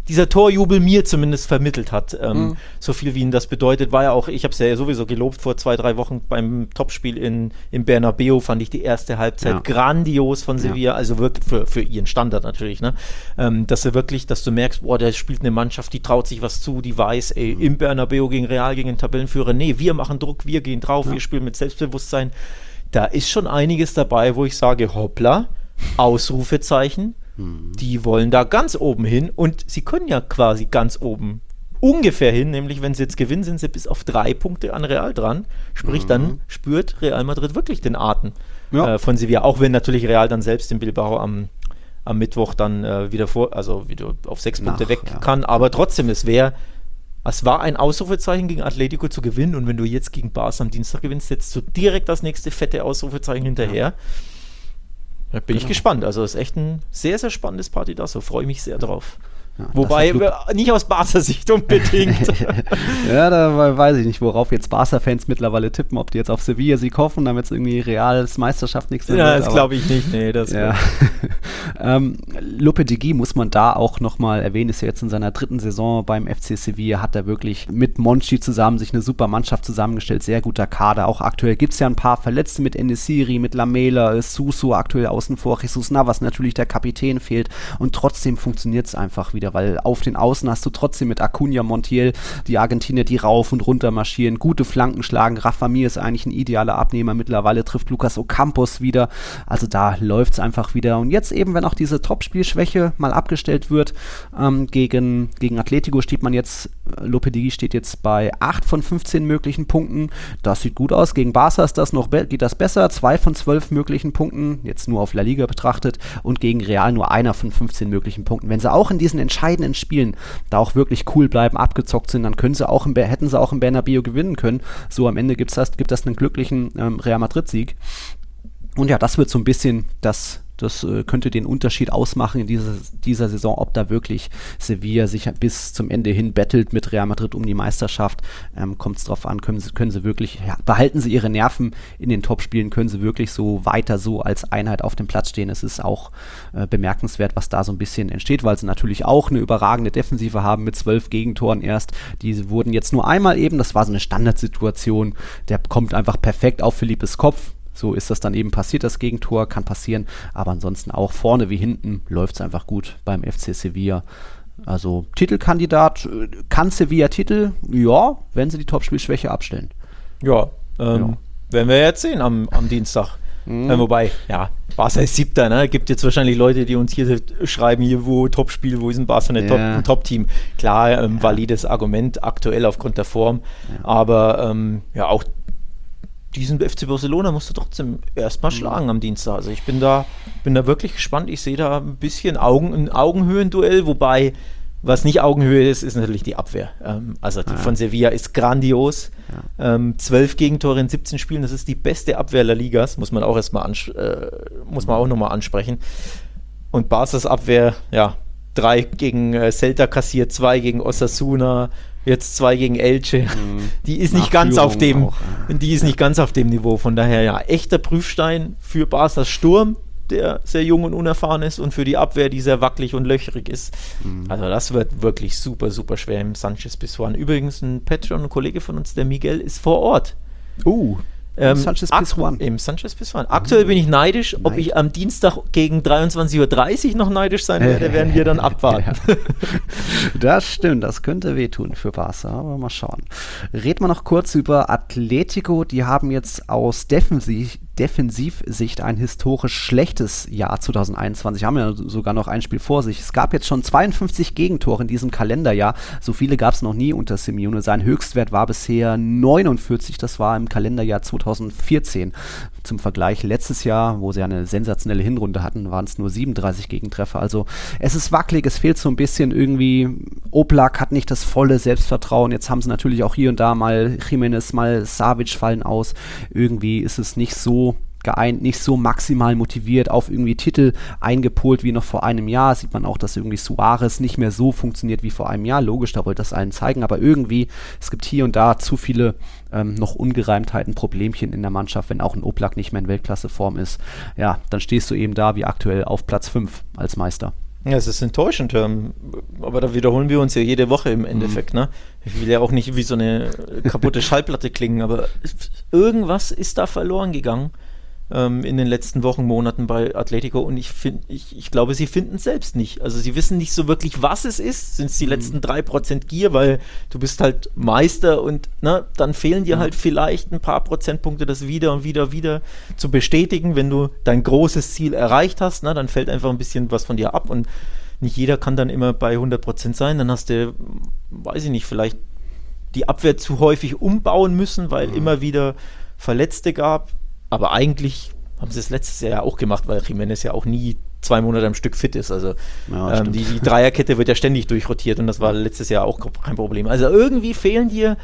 dieser Torjubel mir zumindest vermittelt hat. Ähm, mhm. So viel wie ihn das bedeutet, war ja auch, ich habe es ja sowieso gelobt vor zwei, drei Wochen beim Topspiel in, in Bernabeu, fand ich die erste Halbzeit ja. grandios von Sevilla, ja. also wirklich für, für ihren Standard natürlich, ne? Ähm, dass er wirklich, dass du merkst, boah, der spielt eine Mannschaft, die traut sich was zu, die weiß, ey, mhm. im Bernabeu gegen Real, gegen den Tabellenführer, nee, wir machen Druck, wir gehen drauf, ja. wir spielen mit Selbstbewusstsein. Da ist schon einiges dabei, wo ich sage, hoppla, Ausrufezeichen, die wollen da ganz oben hin und sie können ja quasi ganz oben ungefähr hin, nämlich wenn sie jetzt gewinnen, sind sie bis auf drei Punkte an Real dran. Sprich, mhm. dann spürt Real Madrid wirklich den Atem ja. äh, von Sevilla, auch wenn natürlich Real dann selbst in Bilbao am, am Mittwoch dann äh, wieder vor, also wieder auf sechs Nach, Punkte weg ja. kann, aber trotzdem, es wäre es war ein Ausrufezeichen gegen Atletico zu gewinnen und wenn du jetzt gegen Barca am Dienstag gewinnst, setzt du direkt das nächste fette Ausrufezeichen hinterher. Ja. Da bin genau. ich gespannt. Also es ist echt ein sehr, sehr spannendes Party da. So freue ich mich sehr drauf. Ja, Wobei, nicht aus Barca-Sicht unbedingt. Ja, da weiß ich nicht, worauf jetzt Barca-Fans mittlerweile tippen, ob die jetzt auf Sevilla-Sieg hoffen, damit es irgendwie Reals Meisterschaft nichts mehr Ja, wird, das glaube ich nicht. Nee, das ja. ähm, Lopetegui muss man da auch nochmal erwähnen, ist ja jetzt in seiner dritten Saison beim F C Sevilla, hat er wirklich mit Monchi zusammen sich eine super Mannschaft zusammengestellt, sehr guter Kader. Auch aktuell gibt es ja ein paar Verletzte mit En-Nesyri, mit Lamela, Suso aktuell außen vor, Jesus Navas natürlich der Kapitän fehlt und trotzdem funktioniert es einfach wieder, weil auf den Außen hast du trotzdem mit Acuna, Montiel, die Argentinier, die rauf und runter marschieren, gute Flanken schlagen. Rafa Mir ist eigentlich ein idealer Abnehmer. Mittlerweile trifft Lucas Ocampos wieder. Also da läuft es einfach wieder. Und jetzt eben, wenn auch diese Topspielschwäche mal abgestellt wird, ähm, gegen, gegen Atletico steht man jetzt, Lopetegui steht jetzt bei acht von fünfzehn möglichen Punkten. Das sieht gut aus. Gegen Barca ist das noch be- geht das besser. zwei von zwölf möglichen Punkten, jetzt nur auf La Liga betrachtet. Und gegen Real nur einer von fünfzehn möglichen Punkten. Wenn sie auch in diesen entscheidenden Spielen da auch wirklich cool bleiben, abgezockt sind, dann können sie auch im, hätten sie auch im Bernabeu gewinnen können. So am Ende gibt's das, gibt das einen glücklichen ähm, Real Madrid-Sieg. Und ja, das wird so ein bisschen das Das äh, könnte den Unterschied ausmachen in dieser, dieser Saison, ob da wirklich Sevilla sich bis zum Ende hin bettelt mit Real Madrid um die Meisterschaft. Ähm, kommt es drauf an, können sie, können sie wirklich, ja, behalten sie ihre Nerven in den Topspielen, können sie wirklich so weiter so als Einheit auf dem Platz stehen. Es ist auch äh, bemerkenswert, was da so ein bisschen entsteht, weil sie natürlich auch eine überragende Defensive haben mit zwölf Gegentoren erst. Die wurden jetzt nur einmal eben, das war so eine Standardsituation, der kommt einfach perfekt auf Felipes Kopf. So ist das dann eben passiert, das Gegentor kann passieren, aber ansonsten auch vorne wie hinten läuft es einfach gut beim F C Sevilla. Also Titelkandidat, kann Sevilla Titel? Ja, wenn sie die Topspielschwäche abstellen. Ja, ähm, ja. werden wir jetzt sehen am, am Dienstag. Mhm. Äh, wobei, ja, Barca ist Siebter, ne? Gibt jetzt wahrscheinlich Leute, die uns hier schreiben, hier wo Topspiel, wo ist ein Barca ein ja. Top, Top-Team? Klar, ähm, ja. valides Argument aktuell aufgrund der Form, ja. aber ähm, ja auch diesen F C Barcelona musst du trotzdem erstmal schlagen am Dienstag. Also ich bin da, bin da wirklich gespannt. Ich sehe da ein bisschen Augen, ein Augenhöhenduell, wobei, was nicht Augenhöhe ist, ist natürlich die Abwehr. Ähm, also die ja. von Sevilla ist grandios. Ja. Ähm, zwölf Gegentore in siebzehn Spielen, das ist die beste Abwehr der Ligas, muss man auch erstmal ans- äh, muss man auch nochmal ansprechen. Und Barca's Abwehr, ja, drei gegen äh, Celta kassiert, zwei gegen Osasuna, jetzt zwei gegen Elche. Mhm. Die ist nicht ganz auf dem, auch, ja. die ist nicht ganz auf dem Niveau. Von daher ja, echter Prüfstein für Barca's Sturm, der sehr jung und unerfahren ist, und für die Abwehr, die sehr wackelig und löchrig ist. Mhm. Also das wird wirklich super, super schwer im Sanchez-Pizjuan. Übrigens ein Patreon, ein Kollege von uns, der Miguel, ist vor Ort. Uh. Ähm, Sanchez-Pizjuan. Im Sanchez-Pizjuan. Aktuell bin ich neidisch. Ob ich am Dienstag gegen dreiundzwanzig Uhr dreißig noch neidisch sein werde, werden wir dann abwarten. Ja. Das stimmt, das könnte wehtun für Barca, aber mal schauen. Reden wir noch kurz über Atletico. Die haben jetzt aus Defensiv Defensivsicht ein historisch schlechtes Jahr zwanzig einundzwanzig. Haben ja sogar noch ein Spiel vor sich. Es gab jetzt schon zweiundfünfzig Gegentore in diesem Kalenderjahr. So viele gab es noch nie unter Simeone. Sein Höchstwert war bisher neunundvierzig. Das war im Kalenderjahr zweitausendvierzehn. Zum Vergleich letztes Jahr, wo sie eine sensationelle Hinrunde hatten, waren es nur siebenunddreißig Gegentreffer. Also es ist wackelig, es fehlt so ein bisschen irgendwie. Oblak hat nicht das volle Selbstvertrauen. Jetzt haben sie natürlich auch hier und da mal Jimenez, mal Savic fallen aus. Irgendwie ist es nicht so geeint, nicht so maximal motiviert auf irgendwie Titel eingepolt wie noch vor einem Jahr. Sieht man auch, dass irgendwie Suarez nicht mehr so funktioniert wie vor einem Jahr. Logisch, da wollte das allen zeigen, aber irgendwie, es gibt hier und da zu viele ähm, noch Ungereimtheiten, Problemchen in der Mannschaft, wenn auch ein Oblak nicht mehr in Weltklasseform ist. Ja, dann stehst du eben da wie aktuell auf Platz fünf als Meister. Ja, es ist enttäuschend, ähm, aber da wiederholen wir uns ja jede Woche im Endeffekt, mhm. ne? Ich will ja auch nicht wie so eine kaputte Schallplatte klingen, aber irgendwas ist da verloren gegangen ähm, in den letzten Wochen, Monaten bei Atletico und ich, find, ich, ich glaube, sie finden es selbst nicht. Also sie wissen nicht so wirklich, was es ist. Sind es die mhm. letzten drei Prozent Gier, weil du bist halt Meister und ne, dann fehlen dir mhm. halt vielleicht ein paar Prozentpunkte, das wieder und wieder, wieder zu bestätigen. Wenn du dein großes Ziel erreicht hast, ne, dann fällt einfach ein bisschen was von dir ab und nicht jeder kann dann immer bei hundert Prozent sein. Dann hast du, weiß ich nicht, vielleicht die Abwehr zu häufig umbauen müssen, weil mhm. immer wieder Verletzte gab. Aber eigentlich haben sie es letztes Jahr ja auch gemacht, weil Jiménez ja auch nie zwei Monate am Stück fit ist. Also ja, ähm, die, die Dreierkette wird ja ständig durchrotiert und das war letztes Jahr auch kein Problem. Also irgendwie fehlen dir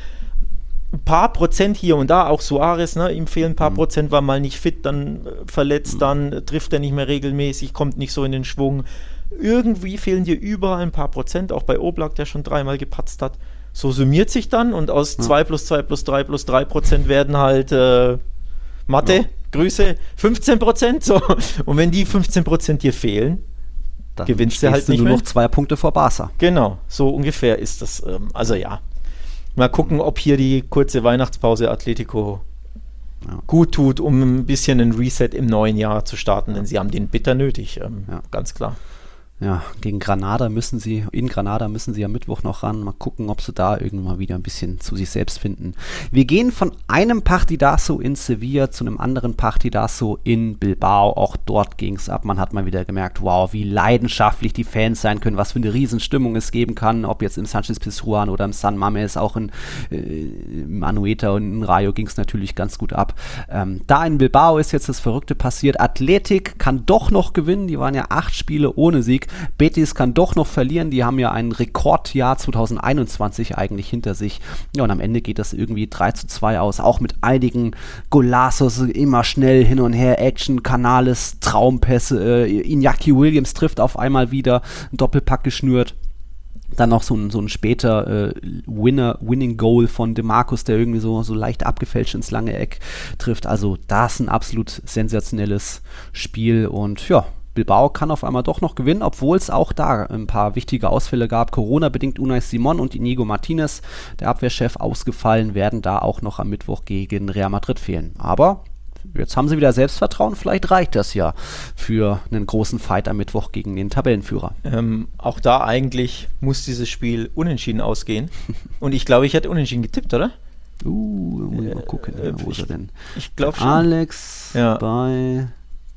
ein paar Prozent hier und da, auch Suarez, ne, ihm fehlen ein paar mhm. Prozent, war mal nicht fit, dann äh, verletzt, mhm. dann trifft er nicht mehr regelmäßig, kommt nicht so in den Schwung. Irgendwie fehlen dir überall ein paar Prozent, auch bei Oblak, der schon dreimal gepatzt hat. So summiert sich dann und aus zwei ja. plus zwei plus drei plus drei Prozent werden halt äh, Mathe, ja. Grüße, fünfzehn Prozent. So. Und wenn die fünfzehn Prozent dir fehlen, dann gewinnst du halt nicht nur mehr. noch zwei Punkte vor Barca. Genau, so ungefähr ist das. Ähm, also ja, mal gucken, ob hier die kurze Weihnachtspause Atletico ja. gut tut, um ein bisschen ein Reset im neuen Jahr zu starten, denn sie haben den bitter nötig, ähm, ja. ganz klar. Ja, gegen Granada müssen sie, in Granada müssen sie am Mittwoch noch ran. Mal gucken, ob sie da irgendwann mal wieder ein bisschen zu sich selbst finden. Wir gehen von einem Partidazo in Sevilla zu einem anderen Partidazo in Bilbao. Auch dort ging es ab. Man hat mal wieder gemerkt, wow, wie leidenschaftlich die Fans sein können, was für eine Riesenstimmung es geben kann, ob jetzt im Sánchez-Pizjuán oder im San Mamés, auch in, äh, im Anoeta und in Rayo ging es natürlich ganz gut ab. Ähm, da in Bilbao ist jetzt das Verrückte passiert. Athletic kann doch noch gewinnen. Die waren ja acht Spiele ohne Sieg. Betis kann doch noch verlieren, die haben ja ein Rekordjahr zwanzig einundzwanzig eigentlich hinter sich. Ja, und am Ende geht das irgendwie drei zu zwei aus, auch mit einigen Golazos, immer schnell hin und her, Action, Canales, Traumpässe, äh, Iñaki Williams trifft auf einmal wieder, ein Doppelpack geschnürt. Dann noch so ein, so ein später äh, Winner, Winning Goal von DeMarcus, der irgendwie so, so leicht abgefälscht ins lange Eck trifft. Also das ist ein absolut sensationelles Spiel und ja, Bilbao kann auf einmal doch noch gewinnen, obwohl es auch da ein paar wichtige Ausfälle gab. Corona-bedingt Unai Simon und Inigo Martinez, der Abwehrchef, ausgefallen, werden da auch noch am Mittwoch gegen Real Madrid fehlen. Aber jetzt haben sie wieder Selbstvertrauen, vielleicht reicht das ja für einen großen Fight am Mittwoch gegen den Tabellenführer. Ähm, auch da eigentlich muss dieses Spiel unentschieden ausgehen. Und ich glaube, ich hätte unentschieden getippt, oder? Uh, muss ich mal gucken, äh, wo ist er denn? Ich glaube schon. Alex ja. bei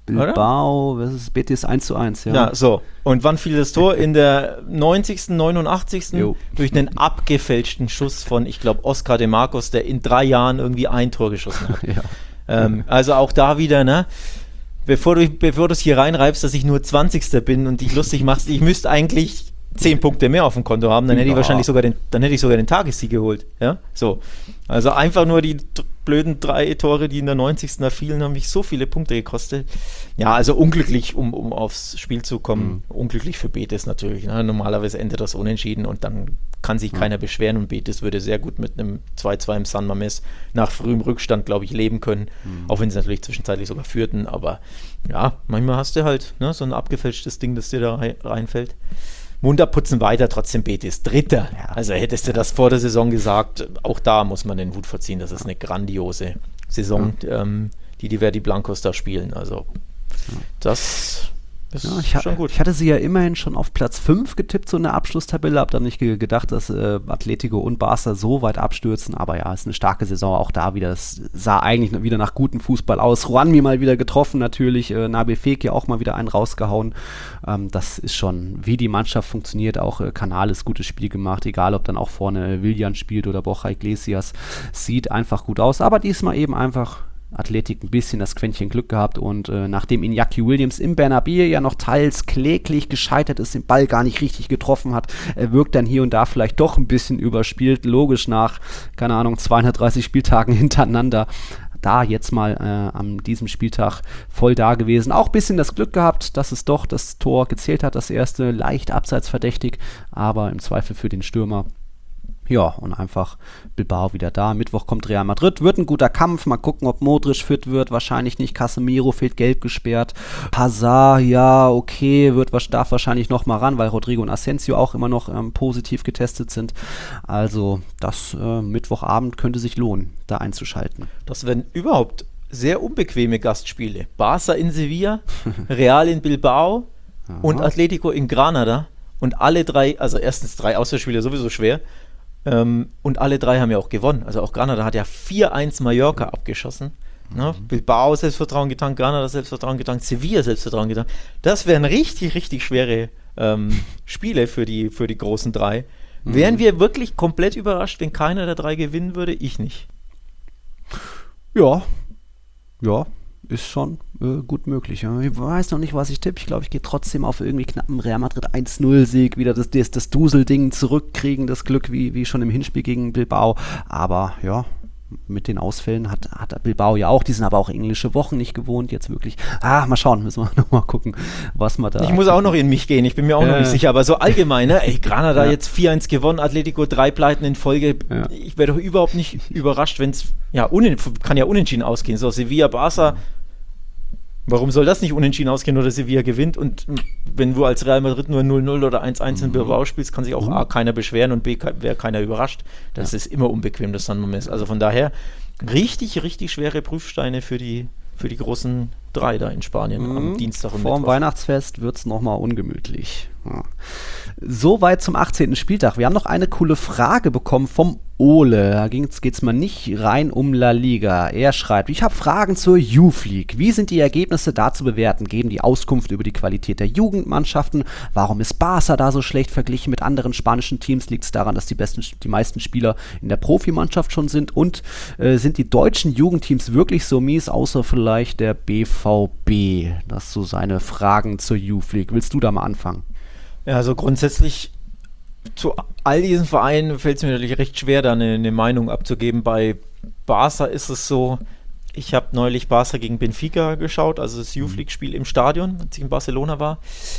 Bilbao, was ist Betis eins zu eins, ja. Ja, so. Und wann fiel das Tor? In der neunzigsten, neunundachtzigsten Jo. durch einen abgefälschten Schuss von, ich glaube, Oscar de Marcos, der in drei Jahren irgendwie ein Tor geschossen hat. ja. ähm, also auch da wieder, ne? Bevor du bevor du es hier reinreibst, dass ich nur zwanzigster bin und dich lustig machst, ich müsste eigentlich zehn Punkte mehr auf dem Konto haben, dann hätte ich ja. wahrscheinlich sogar den, dann hätte ich sogar den Tagessieg geholt. Ja, so. Also einfach nur die d- blöden drei Tore, die in der neunzigsten fielen, haben mich so viele Punkte gekostet. Ja, also unglücklich, um, um aufs Spiel zu kommen. Mhm. Unglücklich für Betis natürlich. Ne? Normalerweise endet das unentschieden und dann kann sich mhm. keiner beschweren und Betis würde sehr gut mit einem zwei zwei im San Mamés nach frühem Rückstand, glaube ich, leben können. Mhm. Auch wenn sie natürlich zwischenzeitlich sogar führten. Aber ja, manchmal hast du halt ne, so ein abgefälschtes Ding, das dir da rein, reinfällt. Munter putzen weiter, trotzdem Betis Dritter. Ja. Also hättest du das vor der Saison gesagt, auch da muss man den Hut vorziehen. Das ist eine grandiose Saison, ja. ähm, die die Verdi Blancos da spielen. Also ja. das ist ja, ich ha- schon gut. Ich hatte sie ja immerhin schon auf Platz fünf getippt, so in der Abschlusstabelle. Hab dann nicht ge- gedacht, dass äh, Atletico und Barca so weit abstürzen. Aber ja, ist eine starke Saison. Auch da wieder. Es sah eigentlich wieder nach gutem Fußball aus. Juanmi mal wieder getroffen natürlich. Äh, Nabil Fekir auch mal wieder einen rausgehauen. Ähm, das ist schon, wie die Mannschaft funktioniert. Auch äh, Canales gutes Spiel gemacht. Egal, ob dann auch vorne äh, Willian spielt oder Borja Iglesias. Sieht einfach gut aus. Aber diesmal eben einfach Athletic ein bisschen das Quäntchen Glück gehabt und äh, nachdem Iñaki Williams im Bernabéu ja noch teils kläglich gescheitert ist, den Ball gar nicht richtig getroffen hat, er wirkt dann hier und da vielleicht doch ein bisschen überspielt, logisch nach, keine Ahnung, zweihundertdreißig Spieltagen hintereinander. Da jetzt mal äh, an diesem Spieltag voll da gewesen. Auch ein bisschen das Glück gehabt, dass es doch das Tor gezählt hat, das erste, leicht abseits verdächtig, aber im Zweifel für den Stürmer Ja, und einfach Bilbao wieder da. Mittwoch kommt Real Madrid. Wird ein guter Kampf. Mal gucken, ob Modric fit wird. Wahrscheinlich nicht. Casemiro fehlt gelb gesperrt. Hazard, ja, okay, wird, darf wahrscheinlich noch mal ran, weil Rodrigo und Asensio auch immer noch ähm, positiv getestet sind. Also das äh, Mittwochabend könnte sich lohnen, da einzuschalten. Das werden überhaupt sehr unbequeme Gastspiele. Barca in Sevilla, Real in Bilbao und Atletico in Granada. Und alle drei, also erstens drei Auswärtsspiele sowieso schwer. Ähm, und alle drei haben ja auch gewonnen. Also auch Granada hat ja vier eins Mallorca abgeschossen. Mhm. Ne? Bilbao Selbstvertrauen getankt, Granada Selbstvertrauen getankt, Sevilla Selbstvertrauen getankt. Das wären richtig, richtig schwere ähm, Spiele für die, für die großen drei. Mhm. Wären wir wirklich komplett überrascht, wenn keiner der drei gewinnen würde? Ich nicht. Ja, ja, ist schon äh, gut möglich. Ja. Ich weiß noch nicht, was ich tippe. Ich glaube, ich gehe trotzdem auf irgendwie knappen Real Madrid eins null Sieg, wieder das, das, das Dusel-Ding zurückkriegen, das Glück wie, wie schon im Hinspiel gegen Bilbao. Aber ja, mit den Ausfällen hat, hat Bilbao ja auch, die sind aber auch englische Wochen nicht gewohnt, jetzt wirklich. Ah, mal schauen, müssen wir nochmal gucken, was man da... Ich muss auch noch in mich gehen, ich bin mir auch äh. noch nicht sicher, aber so allgemein, ne? Ey, Granada ja. jetzt vier eins gewonnen, Atletico drei Pleiten in Folge, ja. ich wäre doch überhaupt nicht überrascht, wenn es, ja, unen, kann ja unentschieden ausgehen, so Sevilla, Barca, warum soll das nicht unentschieden ausgehen oder Sevilla gewinnt und wenn du als Real Madrid nur null null oder eins eins in Bilbao spielst, kann sich auch A, keiner beschweren und B, wäre keiner überrascht. Das ja. ist immer unbequem, das dann ist. Also von daher richtig, richtig schwere Prüfsteine für die, für die großen drei da in Spanien mhm. am Dienstag und Vor dem Weihnachtsfest wird es nochmal ungemütlich. Ja. Soweit zum achtzehnten Spieltag. Wir haben noch eine coole Frage bekommen vom Ole. Da geht es mal nicht rein um La Liga. Er schreibt, ich habe Fragen zur Youth League. Wie sind die Ergebnisse da zu bewerten? Geben die Auskunft über die Qualität der Jugendmannschaften? Warum ist Barca da so schlecht verglichen mit anderen spanischen Teams? Liegt es daran, dass die, besten, die meisten Spieler in der Profimannschaft schon sind? Und äh, sind die deutschen Jugendteams wirklich so mies, außer vielleicht der B V B? Das sind so seine Fragen zur Youth League. Willst du da mal anfangen? Ja, also grundsätzlich zu all diesen Vereinen fällt es mir natürlich recht schwer, da eine, eine Meinung abzugeben. Bei Barca ist es so, ich habe neulich Barca gegen Benfica geschaut, also das Youth League-Spiel im Stadion, als ich in Barcelona war.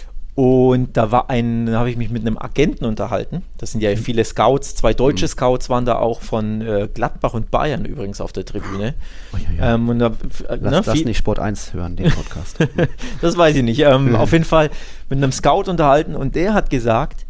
Und da war ein, da habe ich mich mit einem Agenten unterhalten. Das sind ja viele Scouts, zwei deutsche Scouts waren da auch von äh, Gladbach und Bayern übrigens auf der Tribüne. Oh, ja, ja. Ähm, und da, äh, Lass ne, das nicht Sport eins hören, den Podcast. Das weiß ich nicht. Ähm, auf jeden Fall mit einem Scout unterhalten und der hat gesagt,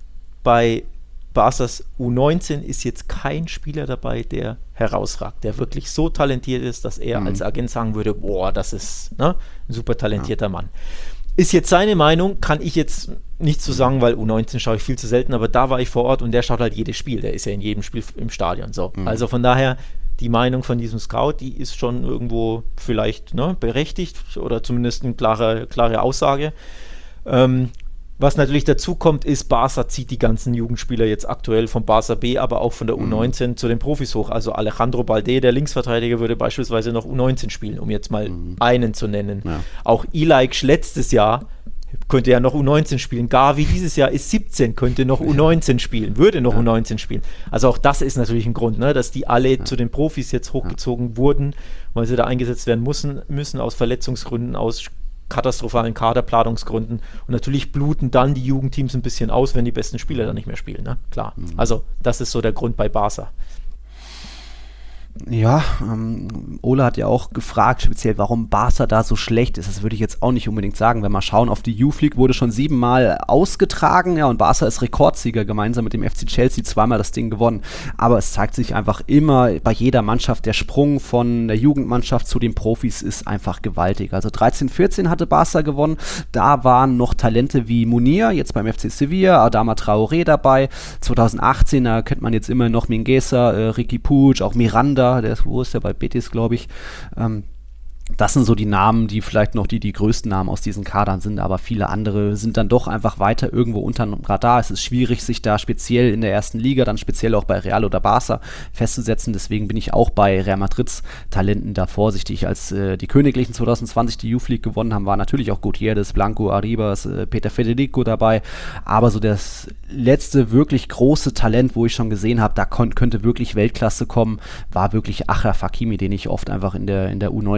bei Barcas U neunzehn ist jetzt kein Spieler dabei, der herausragt, der wirklich so talentiert ist, dass er mhm. als Agent sagen würde, boah, das ist ne, ein super talentierter ja. Mann. Ist jetzt seine Meinung, kann ich jetzt nicht so sagen, weil U neunzehn schaue ich viel zu selten, aber da war ich vor Ort und der schaut halt jedes Spiel, der ist ja in jedem Spiel im Stadion. So. Mhm. Also von daher, die Meinung von diesem Scout, die ist schon irgendwo vielleicht ne, berechtigt oder zumindest eine klare, klare Aussage. Ähm, Was natürlich dazu kommt, ist, Barca zieht die ganzen Jugendspieler jetzt aktuell von Barca B, aber auch von der U neunzehn mhm. zu den Profis hoch. Also Alejandro Balde, der Linksverteidiger, würde beispielsweise noch U neunzehn spielen, um jetzt mal mhm. einen zu nennen. Ja. Auch Ilaik letztes Jahr könnte ja noch U neunzehn spielen. Gavi dieses Jahr ist siebzehn, könnte noch U neunzehn spielen, würde noch ja. U neunzehn spielen. Also auch das ist natürlich ein Grund, ne, dass die alle ja. zu den Profis jetzt hochgezogen ja. wurden, weil sie da eingesetzt werden müssen, müssen aus Verletzungsgründen, aus katastrophalen Kaderplanungsgründen und natürlich bluten dann die Jugendteams ein bisschen aus, wenn die besten Spieler dann nicht mehr spielen, ne? Klar. Mhm. Also das ist so der Grund bei Barca. Ja, ähm, Ole hat ja auch gefragt, speziell, warum Barca da so schlecht ist. Das würde ich jetzt auch nicht unbedingt sagen. Wenn wir schauen, auf die Youth League wurde schon siebenmal ausgetragen, ja, und Barca ist Rekordsieger, gemeinsam mit dem F C Chelsea zweimal das Ding gewonnen. Aber es zeigt sich einfach immer bei jeder Mannschaft, der Sprung von der Jugendmannschaft zu den Profis ist einfach gewaltig. Also dreizehn vierzehn hatte Barca gewonnen, da waren noch Talente wie Munir, jetzt beim F C Sevilla, Adama Traoré dabei. zwanzig achtzehn, da kennt man jetzt immer noch Mingueza, äh, Riqui Puig, auch Miranda, der ist, wo ist der, bei Betis, glaube ich. Ähm, das sind so die Namen, die vielleicht noch die, die größten Namen aus diesen Kadern sind, aber viele andere sind dann doch einfach weiter irgendwo unter dem Radar. Es ist schwierig, sich da speziell in der ersten Liga, dann speziell auch bei Real oder Barca festzusetzen. Deswegen bin ich auch bei Real Madrids Talenten da vorsichtig. Als äh, die Königlichen zwanzig zwanzig die Youth League gewonnen haben, war natürlich auch Gutierrez, Blanco, Arribas, äh, Peter Federico dabei. Aber so das letzte wirklich große Talent, wo ich schon gesehen habe, da kon- könnte wirklich Weltklasse kommen, war wirklich Achraf Hakimi, den ich oft einfach in der, in der U neunzehn in der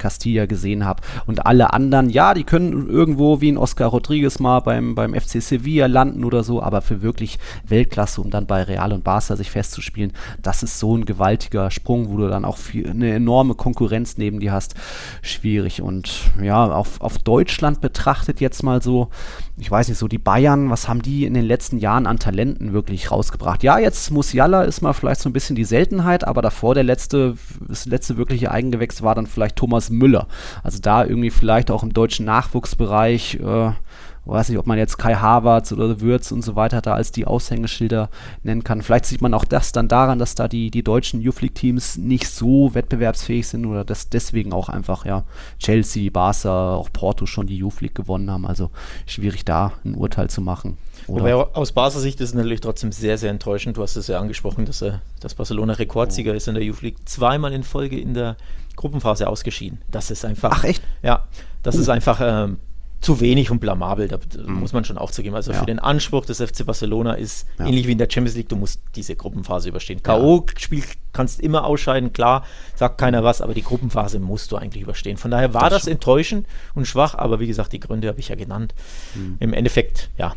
Castilla gesehen habe. Und alle anderen, ja, die können irgendwo wie ein Oscar Rodriguez mal beim, beim F C Sevilla landen oder so, aber für wirklich Weltklasse, um dann bei Real und Barca sich festzuspielen, das ist so ein gewaltiger Sprung, wo du dann auch viel, eine enorme Konkurrenz neben dir hast. Schwierig. Und ja, auf, auf Deutschland betrachtet jetzt mal so, ich weiß nicht, so die Bayern, was haben die in den letzten Jahren an Talenten wirklich rausgebracht? Ja, jetzt Musiala ist mal vielleicht so ein bisschen die Seltenheit, aber davor der letzte, das letzte wirkliche Eigengewächs war dann vielleicht Thomas Müller. Also da irgendwie vielleicht auch im deutschen Nachwuchsbereich, äh, weiß nicht, ob man jetzt Kai Havertz oder Würz und so weiter da als die Aushängeschilder nennen kann. Vielleicht sieht man auch das dann daran, dass da die, die deutschen Youth League Teams nicht so wettbewerbsfähig sind oder dass deswegen auch einfach, ja, Chelsea, Barca, auch Porto schon die Youth League gewonnen haben. Also schwierig da ein Urteil zu machen. Oder? Wobei aus Barca Sicht ist es natürlich trotzdem sehr, sehr enttäuschend. Du hast es ja angesprochen, dass, äh, dass Barcelona Rekordsieger oh. ist in der Youth League. Zweimal in Folge in der Gruppenphase ausgeschieden. Das ist einfach... Ach echt? Ja, das oh. ist einfach... Ähm, zu wenig und blamabel, da mm. muss man schon auch zugeben. Also ja. für den Anspruch des F C Barcelona ist ja. ähnlich wie in der Champions League, du musst diese Gruppenphase überstehen. K O-Spiel kannst immer ausscheiden, klar, sagt keiner was, aber die Gruppenphase musst du eigentlich überstehen. Von daher war das, das enttäuschend und schwach, aber wie gesagt, die Gründe habe ich ja genannt. Mm. Im Endeffekt, ja,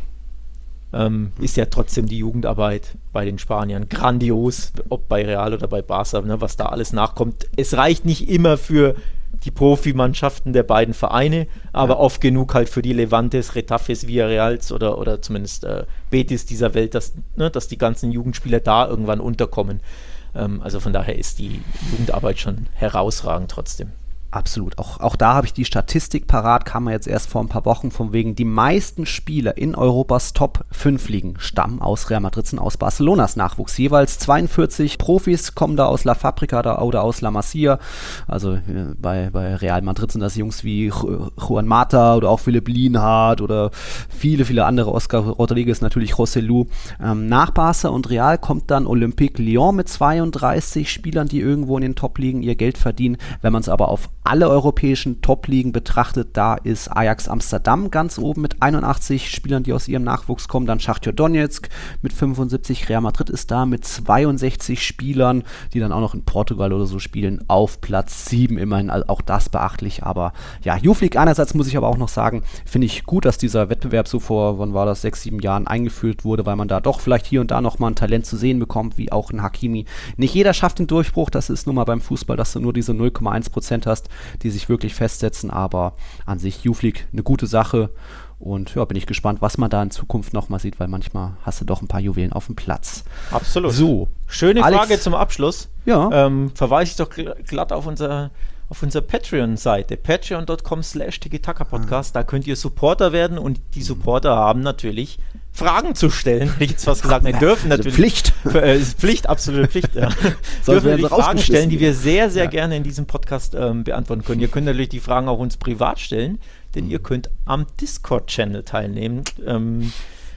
ähm, ist ja trotzdem die Jugendarbeit bei den Spaniern grandios, ob bei Real oder bei Barca, ne, was da alles nachkommt. Es reicht nicht immer für die Profimannschaften der beiden Vereine, aber ja. oft genug halt für die Levantes, Retafes, Villarreals oder, oder zumindest äh, Betis dieser Welt, dass, ne, dass die ganzen Jugendspieler da irgendwann unterkommen. Ähm, also von daher ist die Jugendarbeit schon herausragend trotzdem. Absolut. Auch, auch da habe ich die Statistik parat, kam mir jetzt erst vor ein paar Wochen von wegen, die meisten Spieler in Europas Top fünf Ligen stammen aus Real Madrid und aus Barcelonas Nachwuchs. Jeweils zweiundvierzig Profis kommen da aus La Fabrica da, oder aus La Masia. Also äh, bei, bei Real Madrid sind das Jungs wie Juan Mata oder auch Philipp Lienhardt oder viele, viele andere, Oscar Rodriguez, natürlich Rosselló. Ähm, nach Barca und Real kommt dann Olympique Lyon mit zweiunddreißig Spielern, die irgendwo in den Top-Ligen ihr Geld verdienen. Wenn man es aber auf alle europäischen Top-Ligen betrachtet, da ist Ajax Amsterdam ganz oben mit einundachtzig Spielern, die aus ihrem Nachwuchs kommen, dann Schachtar Donetsk mit fünfundsiebzig, Real Madrid ist da mit zweiundsechzig Spielern, die dann auch noch in Portugal oder so spielen, auf Platz sieben immerhin, also auch das beachtlich, aber ja, Youth League einerseits muss ich aber auch noch sagen, finde ich gut, dass dieser Wettbewerb so vor, wann war das, sechs, sieben Jahren eingeführt wurde, weil man da doch vielleicht hier und da nochmal ein Talent zu sehen bekommt, wie auch ein Hakimi. Nicht jeder schafft den Durchbruch, das ist nun mal beim Fußball, dass du nur diese null Komma eins Prozent hast, die sich wirklich festsetzen, aber an sich Youth League eine gute Sache und ja, bin ich gespannt, was man da in Zukunft nochmal sieht, weil manchmal hast du doch ein paar Juwelen auf dem Platz. Absolut. So. Schöne Alex, Frage zum Abschluss. Ja. Ähm, verweise ich doch glatt auf unser auf unserer Patreon-Seite, patreon dot com slash tiki-taka podcast. Da könnt ihr Supporter werden und die Supporter haben natürlich Fragen zu stellen. Hätte ich jetzt fast gesagt, ne, dürfen natürlich. Pflicht. Äh, Pflicht, absolute Pflicht. Ja. Dürfen natürlich Fragen stellen, die wir sehr, sehr ja. gerne in diesem Podcast ähm, beantworten können. Ihr könnt natürlich die Fragen auch uns privat stellen, denn mhm. ihr könnt am Discord-Channel teilnehmen. Ähm,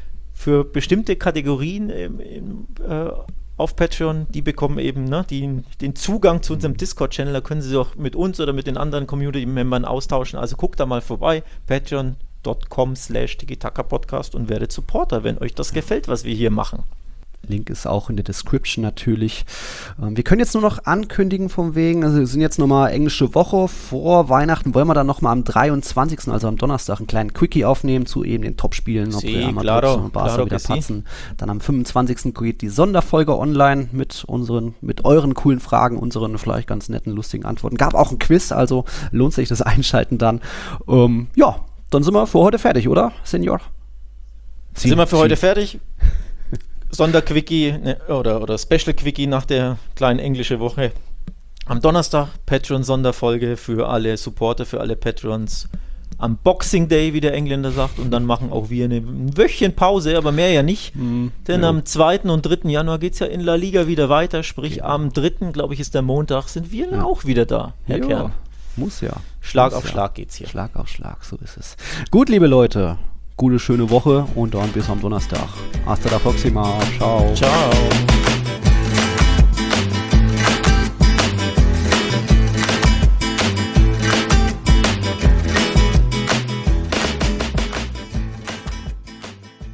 für bestimmte Kategorien im, im, äh, auf Patreon, die bekommen eben ne, die, den Zugang zu unserem Discord-Channel. Da können sie sich auch mit uns oder mit den anderen Community-Membern austauschen. Also guckt da mal vorbei, patreon dot com slash tiki-taka podcast und werdet Supporter, wenn euch das gefällt, was wir hier machen. Link ist auch in der Description natürlich. Ähm, wir können jetzt nur noch ankündigen vom wegen, also wir sind jetzt nochmal englische Woche, vor Weihnachten wollen wir dann nochmal am dreiundzwanzigsten, also am Donnerstag, einen kleinen Quickie aufnehmen zu eben den Topspielen, ob sí, Real Madrid claro, und Barca claro wieder sí. patzen. Dann am fünfundzwanzigsten geht die Sonderfolge online mit unseren, mit euren coolen Fragen, unseren vielleicht ganz netten, lustigen Antworten. Gab auch ein Quiz, also lohnt sich das Einschalten dann. Ähm, ja, dann sind wir für heute fertig, oder, Senior? Sie, sind wir für Sie. heute fertig? Sonderquickie ne, oder, oder Special Quickie nach der kleinen englischen Woche. Am Donnerstag Patreon-Sonderfolge für alle Supporter, für alle Patrons. Am Boxing Day, wie der Engländer sagt. Und dann machen auch wir eine, ein Wöchchen Pause, aber mehr ja nicht. Mm, Denn ja. am zweiten und dritten Januar geht es ja in La Liga wieder weiter. Sprich, ja. am dritten, glaube ich, ist der Montag, sind wir ja. auch wieder da, Herr ja. Kern. Muss ja. Schlag Muss auf ja. Schlag geht's hier. Schlag auf Schlag, so ist es. Gut, liebe Leute. Gute, schöne Woche und dann bis am Donnerstag. Hasta la próxima. Ciao. Ciao.